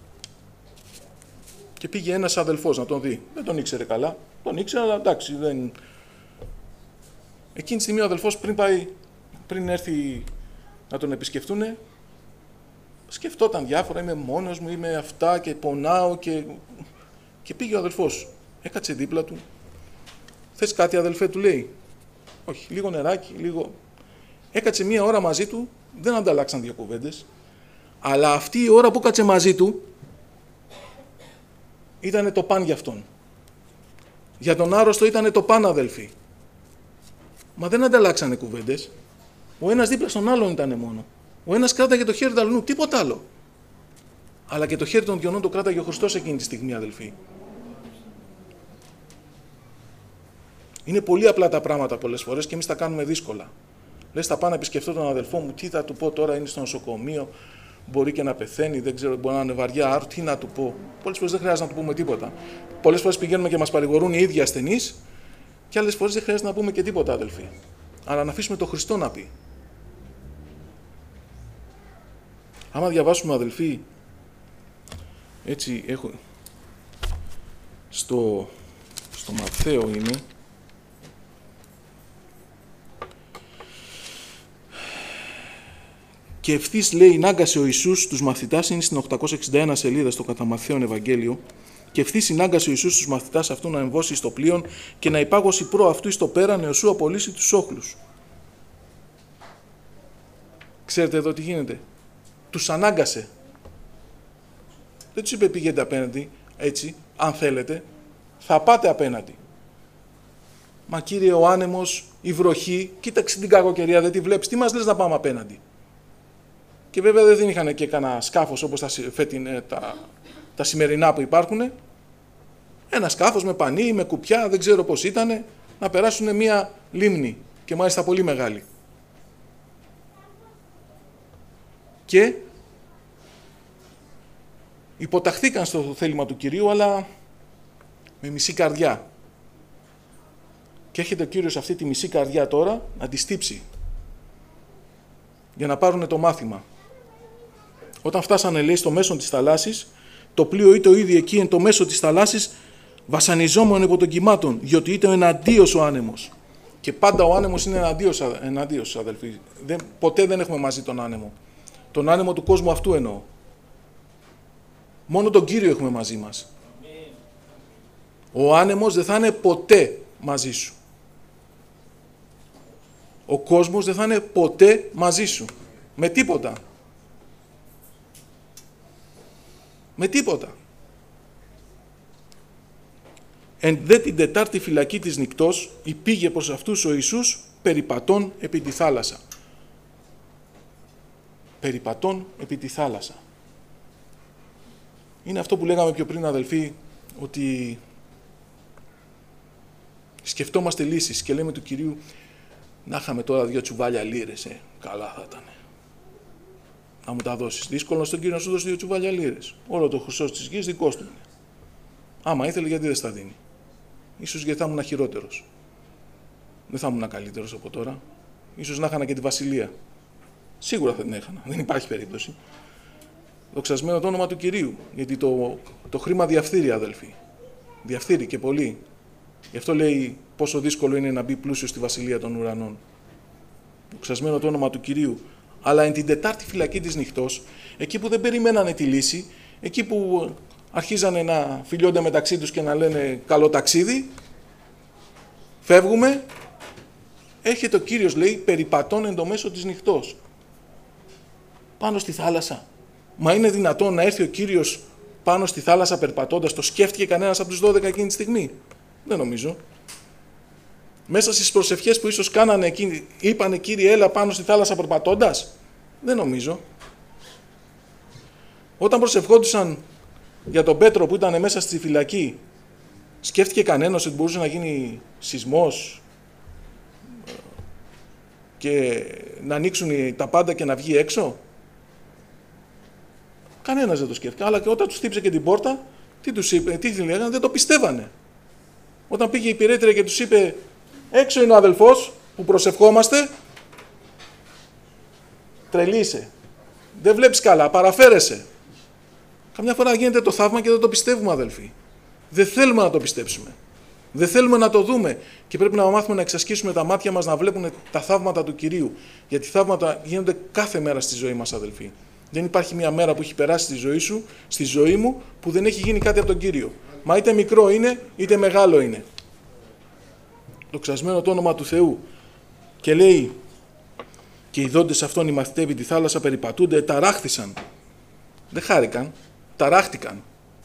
Και πήγε ένας αδελφός να τον δει. Δεν τον ήξερε καλά. Τον ήξερε, αλλά εντάξει, δεν... Εκείνη τη στιγμή ο αδελφός πριν πάει, πριν έρθει να τον επισκεφτούνε, σκεφτόταν διάφορα, είμαι μόνος μου, είμαι αυτά και πονάω και... Και πήγε ο αδελφός, έκατσε δίπλα του. Θες κάτι αδελφέ, του λέει. Όχι, λίγο νεράκι, λίγο... Έκατσε μία ώρα μαζί του, δεν ανταλλάξαν δύο κουβέντες, αλλά αυτή η ώρα που κάτσε μαζί του ήτανε το παν για αυτόν. Για τον άρρωστο ήτανε το παν, αδελφοί. Μα δεν ανταλλάξανε κουβέντες. Ο ένας δίπλα στον άλλον ήτανε μόνο. Ο ένας κράταγε το χέρι του αλλού, τίποτα άλλο. Αλλά και το χέρι των δυο το κράταγε ο Χριστός εκείνη τη στιγμή, αδελφοί. Είναι πολύ απλά τα πράγματα πολλές φορές και εμείς τα κάνουμε δύσκολα. Λες, θα πάω να επισκεφτώ τον αδελφό μου, τι θα του πω τώρα, είναι στο νοσοκομείο, μπορεί και να πεθαίνει, δεν ξέρω, μπορεί να είναι βαριά, άρα τι να του πω. Πολλές φορές δεν χρειάζεται να του πούμε τίποτα. Πολλές φορές πηγαίνουμε και μας παρηγορούν οι ίδιοι ασθενείς, και άλλες φορές δεν χρειάζεται να πούμε και τίποτα, αδελφοί. Αλλά να αφήσουμε τον Χριστό να πει. Άμα διαβάσουμε, αδελφοί, έτσι έχω. Στο, στο Ματθαίο είναι. Και ευθύς λέει, νάγκασε ο Ιησούς τους μαθητάς, είναι στην οκτακόσια εξήντα ένα σελίδα στο κατά Ματθαίον Ευαγγέλιο, και ευθύς συνάγκασε ο Ιησούς τους μαθητάς αυτού να εμβώσει στο πλοίον και να υπάγωσει προ αυτού εις το πέραν εωσού απολύσει τους όχλους. Ξέρετε εδώ τι γίνεται. Τους ανάγκασε. Δεν τους είπε πηγαίνετε απέναντι, έτσι, αν θέλετε, θα πάτε απέναντι. Μα Κύριε, ο άνεμος, η βροχή, κοίταξε την κακοκαιρία, δεν τη βλέπεις, τι μας λες να πάμε απέναντι. Και βέβαια δεν είχαν και κανένα σκάφος όπως τα, τα, τα σημερινά που υπάρχουν. Ένα σκάφος με πανί, με κουπιά, δεν ξέρω πώς ήταν, να περάσουν μία λίμνη και μάλιστα πολύ μεγάλη. Και υποταχθήκαν στο θέλημα του Κυρίου, αλλά με μισή καρδιά. Και έρχεται ο Κύριος αυτή τη μισή καρδιά τώρα να τη στύψει για να πάρουν το μάθημα. Όταν φτάσανε, λέει, στο μέσο της θαλάσσης, το πλοίο ήταν ήδη εκεί εν το μέσο της θαλάσσης, βασανιζόμουν από των κυμάτων, διότι ήταν εναντίος ο άνεμος. Και πάντα ο άνεμος είναι εναντίος, εναντίος αδελφοί. Δεν, ποτέ δεν έχουμε μαζί τον άνεμο. Τον άνεμο του κόσμου αυτού εννοώ. Μόνο τον Κύριο έχουμε μαζί μας. Ο άνεμος δεν θα είναι ποτέ μαζί σου. Ο κόσμος δεν θα είναι ποτέ μαζί σου. Με τίποτα. Με τίποτα. Εν δε την τετάρτη φυλακή της νυκτός υπήγε προς αυτούς ο Ιησούς περιπατών επί τη θάλασσα. Περιπατών επί τη θάλασσα. Είναι αυτό που λέγαμε πιο πριν, αδελφοί, ότι σκεφτόμαστε λύσεις και λέμε του Κυρίου, να είχαμε τώρα δύο τσουβάλια λίρες, ε, καλά θα ήταν. Να μου τα δώσεις. Δύσκολο στον Κύριο να σου δώσει δύο τσουβάλια λίρες. Όλο το χρυσός της γης δικός του είναι. Άμα ήθελε, γιατί δεν στα δίνει. Ίσως γιατί θα ήμουν χειρότερος. Δεν θα ήμουν καλύτερος από τώρα. Ίσως να είχανα και τη βασιλεία. Σίγουρα θα την έχανα. Δεν υπάρχει περίπτωση. Δοξασμένο το όνομα του Κυρίου. Γιατί το, το χρήμα διαφθείρει, αδελφοί. Διαφθείρει και πολύ. Γι' αυτό λέει πόσο δύσκολο είναι να μπει πλούσιος στη βασιλεία των ουρανών. Δοξασμένο το όνομα του Κυρίου. Αλλά εν την τετάρτη φυλακή της νυχτός, εκεί που δεν περιμένανε τη λύση, εκεί που αρχίζανε να φιλιώνται μεταξύ τους και να λένε καλό ταξίδι, φεύγουμε, έρχεται ο Κύριος, λέει, περιπατών εν το μέσο της νυχτός. Πάνω στη θάλασσα. Μα είναι δυνατόν να έρθει ο Κύριος πάνω στη θάλασσα περπατώντας? Το σκέφτηκε κανένας από τους δώδεκα εκείνη τη στιγμή? Δεν νομίζω. Μέσα στις προσευχές που ίσως κάνανε εκείνοι, είπανε Κύριε έλα πάνω στη θάλασσα περπατώντας? Δεν νομίζω. Όταν προσευχόντουσαν για τον Πέτρο που ήταν μέσα στη φυλακή, σκέφτηκε κανένας ότι μπορούσε να γίνει σεισμός και να ανοίξουν τα πάντα και να βγει έξω? Κανένας δεν το σκέφτηκε. Αλλά και όταν τους χτύπησε και την πόρτα, τι τους είπε, τι λέγανε, δεν το πιστεύανε. Όταν πήγε η υπηρέτρια και τους είπε έξω είναι ο αδελφός που προσευχόμαστε, Τρελή είσαι. Δεν βλέπεις καλά, παραφέρεσαι. Καμιά φορά γίνεται το θαύμα και δεν το πιστεύουμε, αδελφοί. Δεν θέλουμε να το πιστέψουμε. Δεν θέλουμε να το δούμε. Και πρέπει να μάθουμε να εξασκήσουμε τα μάτια μας να βλέπουν τα θαύματα του Κυρίου. Γιατί θαύματα γίνονται κάθε μέρα στη ζωή μας, αδελφοί. Δεν υπάρχει μια μέρα που έχει περάσει στη ζωή σου, στη ζωή μου, που δεν έχει γίνει κάτι από τον Κύριο. Μα είτε μικρό είναι, είτε μεγάλο είναι. Δοξασμένο το όνομα του Θεού. Και λέει, και οι δόντες αυτών οι μαθητεύοι τη θάλασσα περιπατούνται, ταράχθησαν. Δεν χάρηκαν, ταράχτηκαν.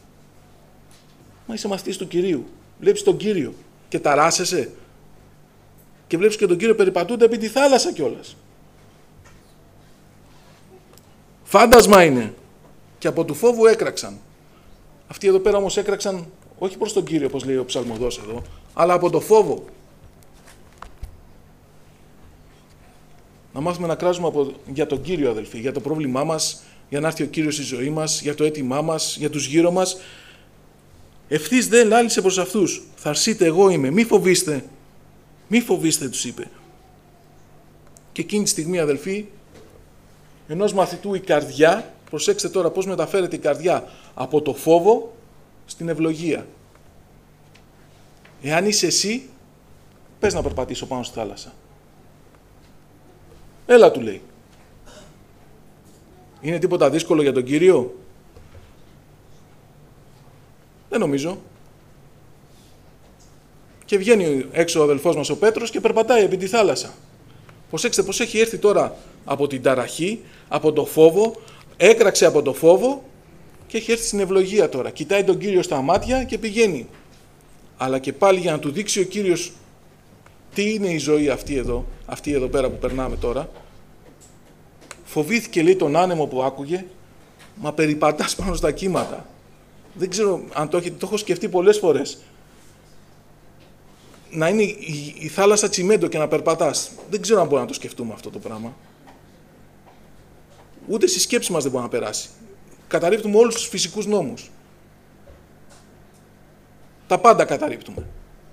Μα είσαι μαθητής του Κυρίου. Βλέπεις τον Κύριο και ταράσσεσαι. Και βλέπεις και τον Κύριο περιπατούνται επί τη θάλασσα κιόλας. Φάντασμα είναι. Και από του φόβου έκραξαν. Αυτοί εδώ πέρα όμως έκραξαν όχι προς τον Κύριο, όπως λέει ο ψαλμοδός εδώ, αλλά από το φόβο. Να μάθουμε να κράζουμε από, για τον Κύριο, αδελφοί, για το πρόβλημά μας, για να έρθει ο Κύριος στη ζωή μας, για το αίτημά μας, για τους γύρω μας. Ευθύς δε λάλησε προς αυτούς. Θα αρσείτε, εγώ είμαι. Μη φοβήστε. Μη φοβήστε, τους είπε. Και εκείνη τη στιγμή, αδελφοί, ενός μαθητού η καρδιά, προσέξτε τώρα πώς μεταφέρεται η καρδιά από το φόβο στην ευλογία. Εάν είσαι εσύ, πες να περπατήσω πάνω στη θάλασσα. Έλα, του λέει. Είναι τίποτα δύσκολο για τον Κύριο? Δεν νομίζω. Και βγαίνει έξω ο αδελφός μας ο Πέτρος και περπατάει επί τη θάλασσα. Προσέξτε πώς έχει έρθει τώρα από την ταραχή, από το φόβο, έκραξε από το φόβο και έχει έρθει στην ευλογία τώρα. Κοιτάει τον Κύριο στα μάτια και πηγαίνει. Αλλά και πάλι για να του δείξει ο Κύριος τι είναι η ζωή αυτή εδώ, αυτή εδώ πέρα που περνάμε τώρα, φοβήθηκε, λέει, τον άνεμο που άκουγε, μα περιπατάς πάνω στα κύματα. Δεν ξέρω αν το, έχει, το έχω σκεφτεί πολλές φορές. Να είναι η, η θάλασσα τσιμέντο και να περπατάς. Δεν ξέρω αν μπορούμε να το σκεφτούμε αυτό το πράγμα. Ούτε στη σκέψη μας δεν μπορεί να περάσει. Καταρρίπτουμε όλους τους φυσικούς νόμους. Τα πάντα καταρρίπτουμε.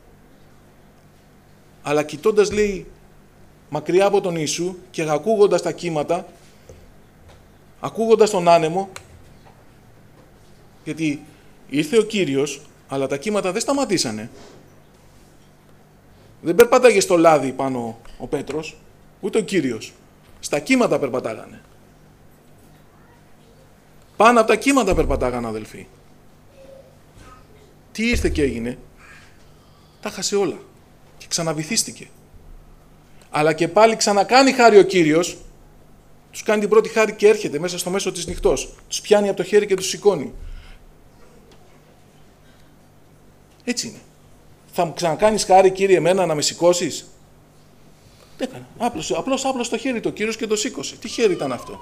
Αλλά κοιτώντας, λέει, μακριά από τον Ιησού και ακούγοντας τα κύματα, ακούγοντας τον άνεμο, γιατί ήρθε ο Κύριος, αλλά τα κύματα δεν σταματήσανε. Δεν περπάταγε στο λάδι πάνω ο Πέτρος, ούτε ο Κύριος. Στα κύματα περπατάγανε. Πάνω από τα κύματα περπατάγανε, αδελφοί. Τι ήρθε και έγινε? Τα χάσε όλα. Και ξαναβυθίστηκε. Αλλά και πάλι ξανακάνει χάρη ο Κύριος. Τους κάνει την πρώτη χάρη και έρχεται μέσα στο μέσο της νυχτός. Τους πιάνει από το χέρι και τους σηκώνει. Έτσι είναι. Θα μου ξανακάνεις χάρη, Κύριε, εμένα να με σηκώσεις? Δεν έκανα. Απλώς, απλώς άπλωσε το χέρι το Κύριος και το σήκωσε. Τι χέρι ήταν αυτό?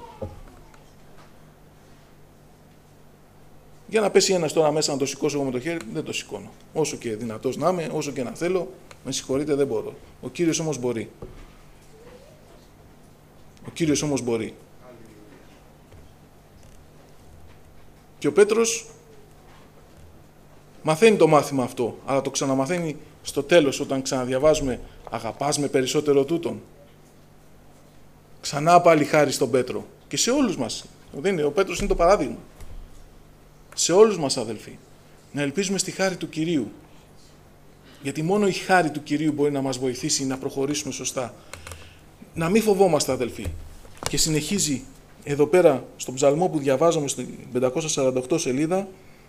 Για να πέσει ένας τώρα μέσα να το σηκώσω εγώ με το χέρι, δεν το σηκώνω. Όσο και δυνατός να είμαι, όσο και να θέλω, με συγχωρείτε, δεν μπορώ. Ο Κύριος όμως μπορεί. Ο Κύριος όμως μπορεί. Και ο Πέτρος μαθαίνει το μάθημα αυτό, αλλά το ξαναμαθαίνει στο τέλος, όταν ξαναδιαβάζουμε «Αγαπάς με περισσότερο τούτον». Ξανά πάλι χάρη στον Πέτρο. Και σε όλους μας. Δεν είναι, ο Πέτρος είναι το παράδειγμα. Σε όλους μας, αδελφοί. Να ελπίζουμε στη χάρη του Κυρίου. Γιατί μόνο η χάρη του Κυρίου μπορεί να μας βοηθήσει να προχωρήσουμε σωστά. Να μην φοβόμαστε, αδελφοί. Και συνεχίζει εδώ πέρα στον ψαλμό που διαβάζαμε στην πεντακόσια σαράντα οκτώ σελίδα.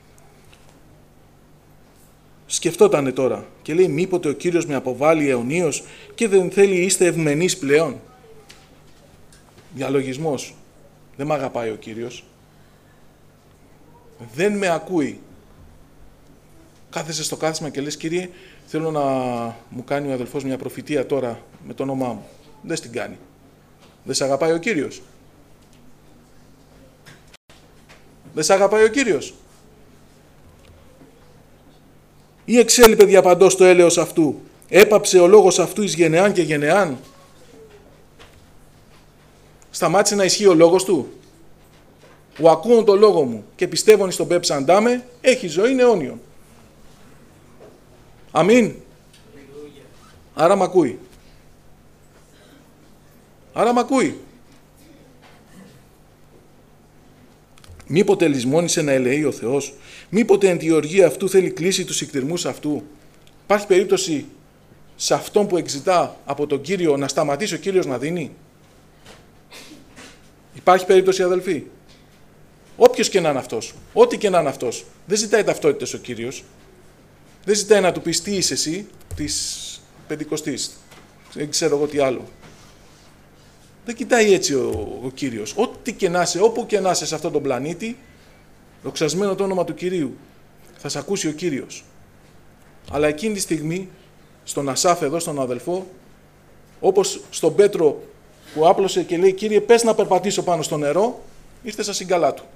Σκεφτότανε τώρα και λέει, μήποτε ο Κύριος με αποβάλλει αιωνίως και δεν θέλει, είστε ευμενείς πλέον? Διαλογισμός. Δεν με αγαπάει ο Κύριος. Δεν με ακούει. Κάθεσαι στο κάθισμα και λες, Κύριε, θέλω να μου κάνει ο αδελφός μια προφητεία τώρα με το όνομά μου. Δεν στην κάνει. Δεν σε αγαπάει ο Κύριος. Δεν σε αγαπάει ο Κύριος. Ή εξέλιπε διαπαντός το έλεος αυτού. Έπαψε ο λόγος αυτού εις γενεάν και γενεάν. Σταμάτησε να ισχύει ο λόγος του. Ο ακούων το λόγο μου και πιστεύουν στον πέ ψαντάμε, έχει ζωή αιώνιον. Αμήν. Άρα μ' ακούει. Άρα μ' ακούει. Μήποτε λησμόνησε να ελεεί ο Θεός, μήποτε εν τη οργή αυτού θέλει κλείσει τους ικτηρμούς αυτού. Υπάρχει περίπτωση σε αυτόν που εξητά από τον Κύριο να σταματήσει ο Κύριος να δίνει? Υπάρχει περίπτωση, αδελφοί? Όποιος και να είναι αυτός, ό,τι και να είναι αυτός, δεν ζητάει ταυτότητες ο Κύριος. Δεν ζητάει να του πεις τι είσαι εσύ της Πεντηκοστής, δεν ξέρω εγώ τι άλλο. Δεν κοιτάει έτσι ο, ο Κύριος. Ό,τι και να είσαι, όπου και να είσαι σε αυτόν τον πλανήτη, δοξασμένο το όνομα του Κυρίου, θα σε ακούσει ο Κύριος. Αλλά εκείνη τη στιγμή, στον Ασάφ εδώ, στον αδελφό, όπως στον Πέτρο που άπλωσε και λέει «Κύριε, πες να περπατήσω πάνω στο νερό», ήρθε στα συγκαλά του.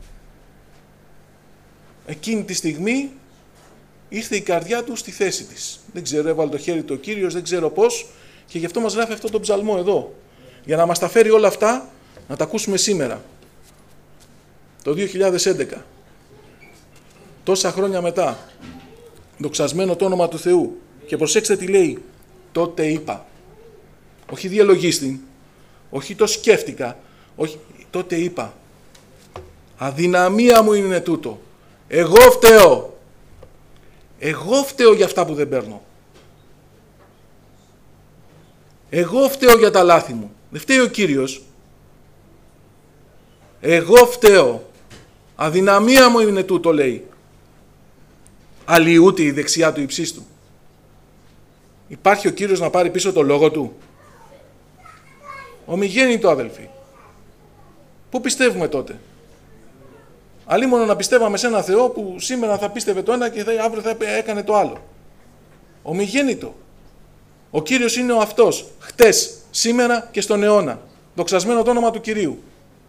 Εκείνη τη στιγμή ήρθε η καρδιά του στη θέση της. Δεν ξέρω, έβαλε το χέρι του ο Κύριος, δεν ξέρω πώς, και γι' αυτό μας γράφει αυτό το ψαλμό εδώ. Για να μας τα φέρει όλα αυτά, να τα ακούσουμε σήμερα. Το δύο χιλιάδες έντεκα. Τόσα χρόνια μετά. Δοξασμένο το όνομα του Θεού. Και προσέξτε τι λέει. Τότε είπα. Όχι διαλογίστην. Όχι το σκέφτηκα. Όχι. Τότε είπα. Αδυναμία μου είναι τούτο. Εγώ φταίω. Εγώ φταίω για αυτά που δεν παίρνω. Εγώ φταίω για τα λάθη μου. Δεν φταίει ο Κύριος. Εγώ φταίω. Αδυναμία μου είναι τούτο, λέει. Αλλοιούται η δεξιά του υψίστου. Υπάρχει ο Κύριος να πάρει πίσω το λόγο του? Ομιγέννητο, αδελφοί. Πού πιστεύουμε τότε? Αλλήμωνο να πιστεύαμε σε ένα Θεό που σήμερα θα πίστευε το ένα και θα, αύριο θα έκανε το άλλο. Ομιγέννητο. Ο Κύριος είναι ο αυτός, χτες, σήμερα και στον αιώνα. Δοξασμένο το όνομα του Κυρίου.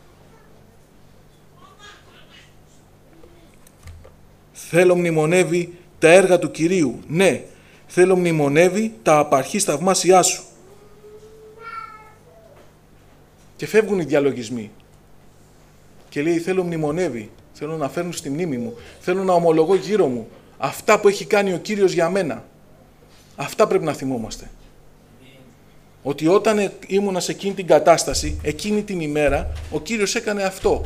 Θέλω μνημονεύει τα έργα του Κυρίου. Ναι, θέλω μνημονεύει τα απαρχή θαυμάσια σου. Και φεύγουν οι διαλογισμοί. Και λέει θέλω μνημονεύει. Θέλω να φέρνουν στη μνήμη μου. Θέλω να ομολογώ γύρω μου αυτά που έχει κάνει ο Κύριος για μένα. Αυτά πρέπει να θυμόμαστε. Ότι όταν ήμουνα σε εκείνη την κατάσταση, εκείνη την ημέρα, ο Κύριος έκανε αυτό.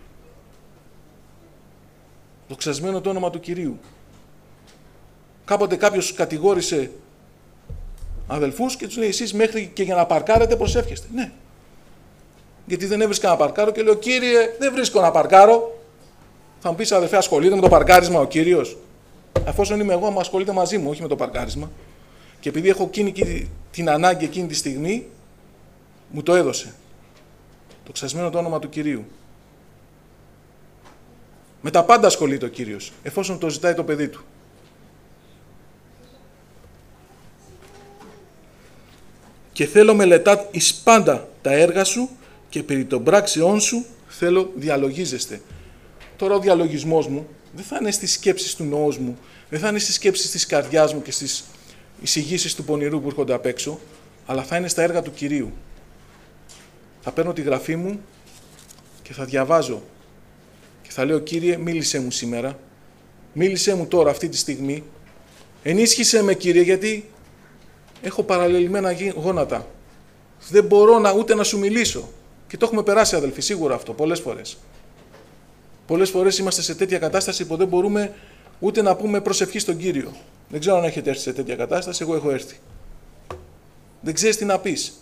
Δοξασμένο το όνομα του Κυρίου. Κάποτε κάποιος κατηγόρησε αδελφούς και τους λέει εσείς μέχρι και για να παρκάρετε προσεύχεστε. Ναι. Γιατί δεν έβρισκα να παρκάρω και λέω Κύριε δεν βρίσκω να παρκάρω. Θα μου πεις αδελφέ ασχολείται με το παρκάρισμα ο Κύριος. Αφόσον είμαι εγώ, μου ασχολείται μαζί μου, όχι με το παρκάρισμα. Και επειδή έχω εκείνη την ανάγκη εκείνη τη στιγμή, μου το έδωσε. Το ξασμένο το όνομα του Κυρίου. Με τα πάντα ασχολείται ο Κύριος, εφόσον το ζητάει το παιδί του. Και θέλω μελετά εις πάντα τα έργα σου και περί των πράξεών σου θέλω διαλογίζεστε. Τώρα ο διαλογισμός μου δεν θα είναι στις σκέψεις του νοός μου, δεν θα είναι στις σκέψεις της καρδιάς μου και στις εισηγήσεις του πονηρού που έρχονται απ' έξω, αλλά θα είναι στα έργα του Κυρίου. Θα παίρνω τη γραφή μου και θα διαβάζω και θα λέω Κύριε μίλησέ μου σήμερα, μίλησέ μου τώρα αυτή τη στιγμή, ενίσχυσέ με Κύριε γιατί έχω παραλληλημένα γόνατα. Δεν μπορώ να, ούτε να σου μιλήσω. Και το έχουμε περάσει αδελφοί, σίγουρα αυτό, πολλές φορές. Πολλές φορές είμαστε σε τέτοια κατάσταση που δεν μπορούμε ούτε να πούμε προσευχή στον Κύριο. Δεν ξέρω αν έχετε έρθει σε τέτοια κατάσταση, εγώ έχω έρθει. Δεν ξέρεις τι να πεις.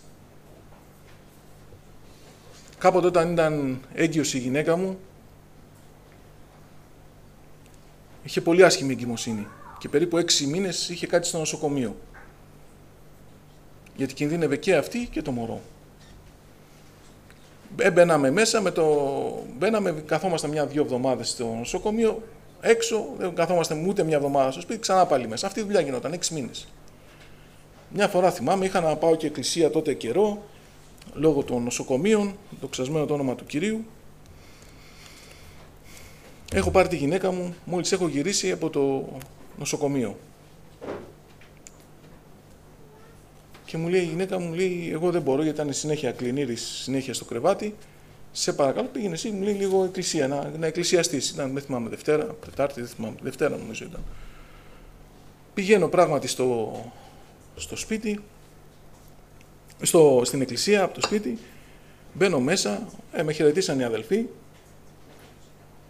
Κάποτε όταν ήταν έγκυος η γυναίκα μου, είχε πολύ άσχημη εγκυμοσύνη και περίπου έξι μήνες είχε κάτι στο νοσοκομείο. Γιατί κινδύνευε και αυτή και το μωρό. Μπαίναμε μέσα, με το... Μπαίναμε, καθόμαστε μια-δυο εβδομάδες στο νοσοκομείο, έξω, δεν καθόμαστε ούτε μια εβδομάδα στο σπίτι, ξανά πάλι μέσα. Αυτή η δουλειά γινόταν έξι μήνες. Μια φορά θυμάμαι, είχα να πάω και εκκλησία τότε καιρό, λόγω των νοσοκομείων, δοξασμένο το όνομα του Κυρίου. Έχω πάρει τη γυναίκα μου, μόλις έχω γυρίσει από το νοσοκομείο. Και μου λέει η γυναίκα μου, λέει, εγώ δεν μπορώ γιατί ήταν συνέχεια κλινήρης, συνέχεια στο κρεβάτι. Σε παρακαλώ, πήγαινε εσύ, μου λέει λίγο εκκλησία, να, να εκκλησιαστείς. Ήταν, δεν θυμάμαι, Δευτέρα, Τετάρτη, δεν θυμάμαι, Δευτέρα νομίζω ήταν. Πηγαίνω πράγματι στο, στο σπίτι, στο, στην εκκλησία από το σπίτι, μπαίνω μέσα, ε, με χαιρετήσαν οι αδελφοί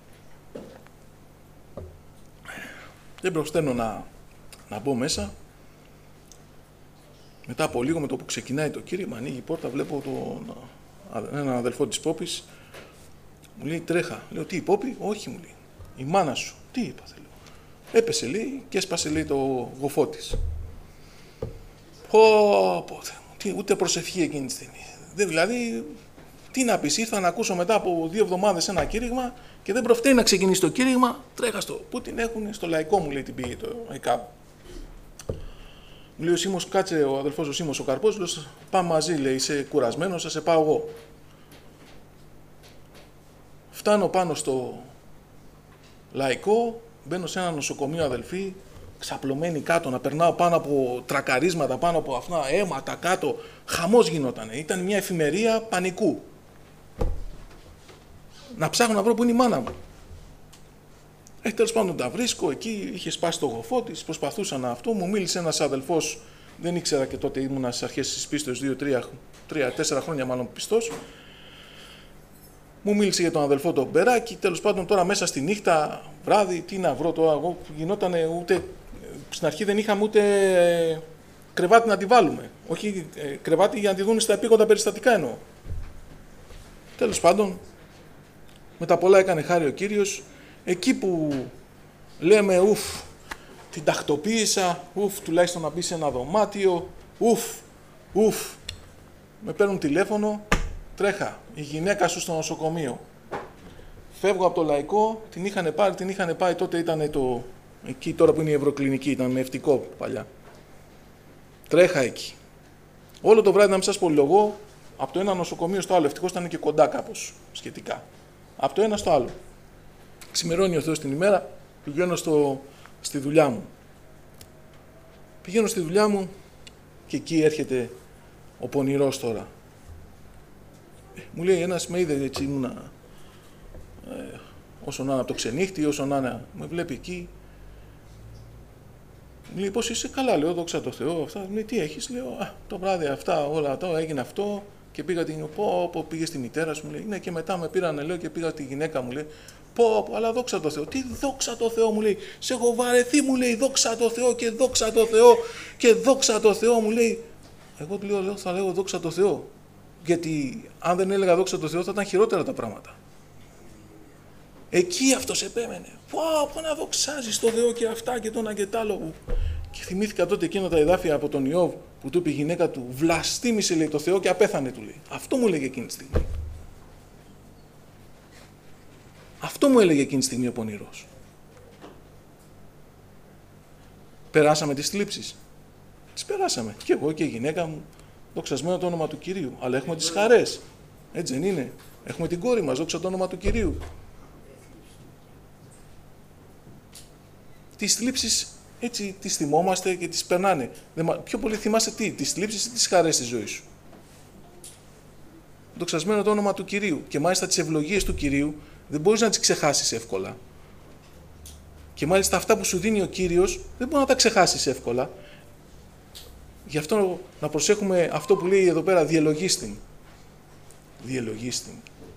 Δεν προφταίνω να, να μπω μέσα. Μετά από λίγο, με το που ξεκινάει το κήρυγμα, ανοίγει η πόρτα, βλέπω τον, έναν αδελφό της Πόπης. Μου λέει τρέχα. Λέω τι, η Πόπη? Όχι, μου λέει. Η μάνα σου. Τι είπα, θέλω. Έπεσε, λέει, και έσπασε, λέει, το γοφό της. Πω, πω, τι, ούτε προσευχή εκείνη τη στιγμή. Δεν, δηλαδή, τι να πεις, ήρθα να ακούσω μετά από δύο εβδομάδες ένα κήρυγμα και δεν προφταίει να ξεκινήσει το κήρυγμα. Τρέχα στο. Πού την έχουν? Στο Λαϊκό, μου λέει, την πήγε το ΕΚΑΒ. Μου λέει ο Σίμος, κάτσε ο αδελφός ο Σίμος ο Καρπός, λέω, πάμε μαζί, λέει, είσαι κουρασμένος, θα σε πάω εγώ. Φτάνω πάνω στο Λαϊκό, μπαίνω σε ένα νοσοκομείο, αδελφοί, ξαπλωμένοι κάτω, να περνάω πάνω από τρακαρίσματα, πάνω από αυτά, αίματα κάτω, χαμός γινότανε. Ήταν μια εφημερία πανικού. Να ψάχνω να βρω που είναι η μάνα μου. Ε, τέλος πάντων τα βρίσκω, εκεί είχε σπάσει το γοφό της, προσπαθούσα να αυτό, μου μίλησε ένας αδελφός, δεν ήξερα και τότε, ήμουνα στις αρχές της πίστεως, δύο, τρία, τρία, τέσσερα χρόνια μάλλον πιστός. Μου μίλησε για τον αδελφό τον Μπεράκη, τέλος πάντων τώρα μέσα στη νύχτα, βράδυ, τι να βρω τώρα, εγώ γινότανε ούτε, στην αρχή δεν είχαμε ούτε κρεβάτι να τη βάλουμε, όχι ε, κρεβάτι για να τη δουν στα επίγοντα περιστατικά εννοώ. Τέλος πάντων, με τα πολλά έκανε χάρη ο Κύριος, εκεί που λέμε ουφ, την τακτοποίησα, ουφ, τουλάχιστον να μπει σε ένα δωμάτιο, ουφ, ουφ, με παίρνουν τηλέφωνο, τρέχα, η γυναίκα σου στο νοσοκομείο. Φεύγω από το Λαϊκό, την είχαν πάρει, την είχαν πάει, τότε ήταν το, εκεί τώρα που είναι η Ευρωκλινική, ήταν με ευτικό παλιά. Τρέχα εκεί. Όλο το βράδυ, να μην σας πολυλογώ, από το ένα νοσοκομείο στο άλλο, ευτυχώς ήταν και κοντά κάπως, σχετικά. Από το ένα στο άλλο. Ξημερώνει ο Θεός την ημέρα, πηγαίνω στο, στη δουλειά μου. Πηγαίνω στη δουλειά μου και εκεί έρχεται ο πονηρός τώρα. Ε, μου λέει ένας, με είδε έτσι ήμουνα, ε, όσο να είναι από το ξενύχτη, όσο να είναι, με βλέπει εκεί. Μου λέει πώς είσαι? Καλά, λέω, δόξα τω Θεώ, αυτά. Μου λέει τι έχεις? Λέω, α, το βράδυ αυτά, όλα αυτά, έγινε αυτό. Και πήγα την, πω, πω, πήγε στη μητέρα σου, μου λέει, ναι, και μετά με πήρανε, λέω, και πήγα τη γυναίκα μου, λέει, πω, πω, αλλά δόξα τω Θεώ. Τι δόξα τω Θεώ, μου λέει, σε έχω βαρεθεί, μου λέει, δόξα τω Θεώ και δόξα τω Θεώ και δόξα τω Θεώ, μου λέει. Εγώ του λέω, θα λέω δόξα τω Θεώ. Γιατί αν δεν έλεγα δόξα τω Θεώ θα ήταν χειρότερα τα πράγματα. Εκεί αυτός επέμενε. Πω, πω να δοξάζεις το Θεό και αυτά και το ένα και τ' άλλο. Και θυμήθηκα τότε εκείνα τα εδάφια από τον Ιώβ που του είπε η γυναίκα του, βλαστήμησε, λέει, το Θεό και απέθανε, του λέει. Αυτό μου έλεγε εκείνη τη στιγμή. Αυτό μου έλεγε εκείνη τη στιγμή ο πονηρός. Περάσαμε τις θλίψεις. Τις περάσαμε. Και εγώ και η γυναίκα μου, δοξασμένο το όνομα του Κυρίου. Αλλά έχουμε τις χαρές. Έτσι δεν είναι? Έχουμε την κόρη μας, δόξα το όνομα του Κυρίου. Τις θλίψεις έτσι τις θυμόμαστε και τις περνάνε. Πιο πολύ θυμάσαι τι, τις θλίψεις ή τις χαρές της ζωής σου. Δοξασμένο το όνομα του Κυρίου. Και μάλιστα τις ευλογίες του Κυρίου δεν μπορείς να τις ξεχάσεις εύκολα. Και μάλιστα αυτά που σου δίνει ο Κύριος δεν μπορεί να τα ξεχάσεις εύκολα. Γι' αυτό να προσέχουμε αυτό που λέει εδώ πέρα, διαλογίστην. Διαλογίστην.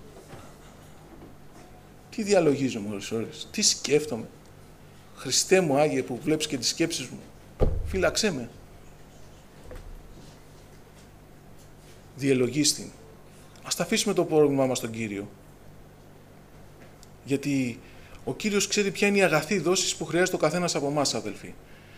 Τι διαλογίζομαι όλες τις ώρες, τι σκέφτομαι. Χριστέ μου Άγιε που βλέπεις και τις σκέψεις μου, φύλαξέ με. Διαλογίστην. Ας τα αφήσουμε το πρόβλημά μας στον Κύριο. Γιατί ο Κύριος ξέρει ποια είναι η αγαθή δόση που χρειάζεται ο καθένας από εμάς, αδελφοί.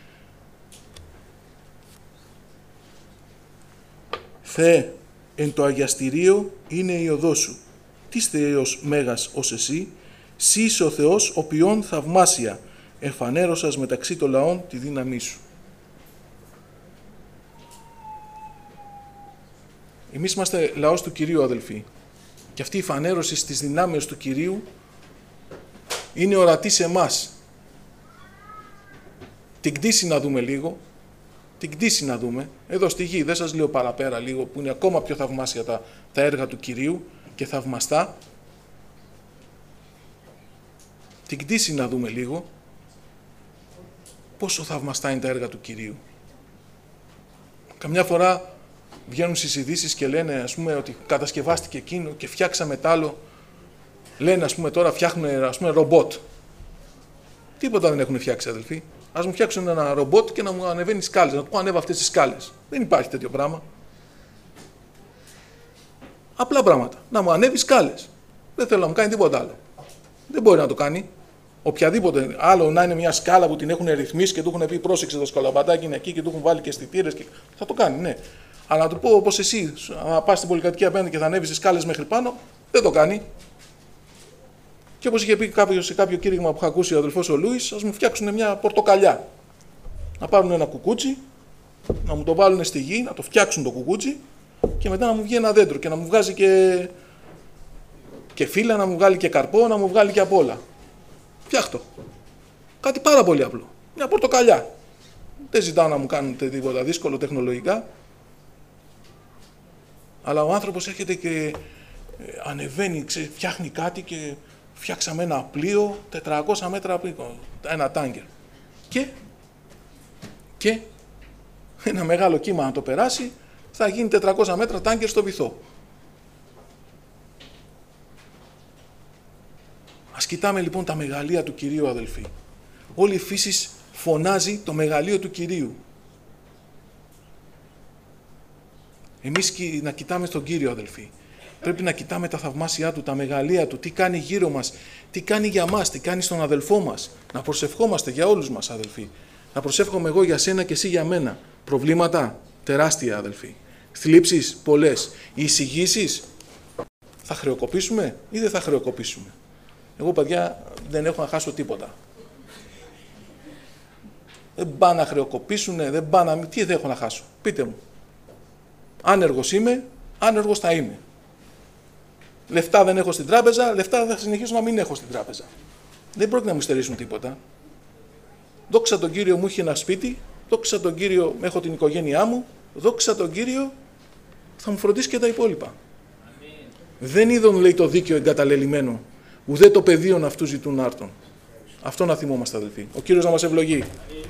Θεέ, εν το αγιαστηρίο είναι η οδός σου. Τι Θεός μέγας ως εσύ, σύ είσαι ο Θεός, ο ποιόν θαυμάσια, εφανέρωσας μεταξύ των λαών τη δύναμή σου. Εμείς είμαστε λαός του Κυρίου, αδελφοί. Και αυτή η φανέρωση στις δυνάμεις του Κυρίου είναι ορατή σε εμάς. Την κτήση να δούμε λίγο. Την κτήση να δούμε. Εδώ στη γη, δεν σας λέω παραπέρα λίγο, που είναι ακόμα πιο θαυμάσια τα, τα έργα του Κυρίου και θαυμαστά. Την κτήση να δούμε λίγο. Πόσο θαυμαστά είναι τα έργα του Κυρίου. Καμιά φορά βγαίνουν στις ειδήσεις και λένε, ας πούμε, ότι κατασκευάστηκε εκείνο και φτιάξαμε τ' άλλο. Λένε, ας πούμε, τώρα φτιάχνουν, ας πούμε, ρομπότ. Τίποτα δεν έχουν φτιάξει, αδελφοί. Ας μου φτιάξουν ένα ρομπότ και να μου ανεβαίνει σκάλες. Να του πω ανέβα αυτές τις σκάλες. Δεν υπάρχει τέτοιο πράγμα. Απλά πράγματα. Να μου ανέβει σκάλες. Δεν θέλω να μου κάνει τίποτα άλλο. Δεν μπορεί να το κάνει. Οποιαδήποτε άλλο να είναι μια σκάλα που την έχουν ρυθμίσει και του έχουν πει πρόσεξε το σκαλοπατάκι είναι εκεί και του έχουν βάλει και αισθητήρες. Και... θα το κάνει, ναι. Αλλά να του πω όπως εσύ, να πας στην πολυκατοικία απέναντι και θα ανέβεις τις σκάλες μέχρι πάνω, δεν το κάνει. Και όπως είχε πει κάποιος, σε κάποιο κήρυγμα που είχα ακούσει ο αδελφός ο Λούις, ας μου φτιάξουν μια πορτοκαλιά. Να πάρουν ένα κουκούτσι, να μου το βάλουν στη γη, να το φτιάξουν το κουκούτσι και μετά να μου βγει ένα δέντρο και να μου βγάζει και, και φύλλα, να μου βγάλει και καρπό, να μου βγάλει και απ' όλα. Φτιάχτω. Κάτι πάρα πολύ απλό. Μια πορτοκαλιά. Δεν ζητάω να μου κάνουν τίποτα δύσκολο τεχνολογικά. Αλλά ο άνθρωπος έρχεται και ανεβαίνει, φτιάχνει κάτι και φτιάξαμε ένα πλοίο τετρακόσια μέτρα πίκο, ένα τάγκερ. Και, και ένα μεγάλο κύμα να το περάσει θα γίνει τετρακόσια μέτρα τάγκερ στο βυθό. Ας κοιτάμε λοιπόν τα μεγαλεία του Κυρίου, αδελφοί. Όλη η φύση φωνάζει το μεγαλείο του Κυρίου. Εμείς να κοιτάμε στον Κύριο, αδελφοί. Πρέπει να κοιτάμε τα θαυμάσια Του, τα μεγαλεία Του, τι κάνει γύρω μας, τι κάνει για μας, τι κάνει στον αδελφό μας. Να προσευχόμαστε για όλους μας, αδελφοί. Να προσεύχομαι εγώ για σένα και εσύ για μένα. Προβλήματα τεράστια, αδελφοί. Θλίψεις πολλές. Οι εισηγήσεις θα χρεοκοπήσουμε ή δεν θα χρεοκοπήσουμε. Εγώ, παιδιά, δεν έχω να χάσω τίποτα. Δεν πάνε να χρεοκοπήσουνε, δεν πάνε να... Τι δεν έχω να χάσω, πείτε μου. Άνεργος είμαι, άνεργος θα είμαι. Λεφτά δεν έχω στην τράπεζα, λεφτά θα συνεχίσω να μην έχω στην τράπεζα. Δεν πρόκειται να μου στερήσουν τίποτα. Δόξα τον Κύριο, μου έχει ένα σπίτι, δόξα τον Κύριο, έχω την οικογένειά μου, δόξα τον Κύριο, θα μου φροντίσει και τα υπόλοιπα. Αμήν. Δεν είδον, λέει, το δίκαιο εγκαταλελειμμένο, ουδέ το πεδίο αυτού ζητούν άρτων. Αυτό να θυμόμαστε, αδελφοί. Ο Κύριος να μας ευλογεί. Αμήν.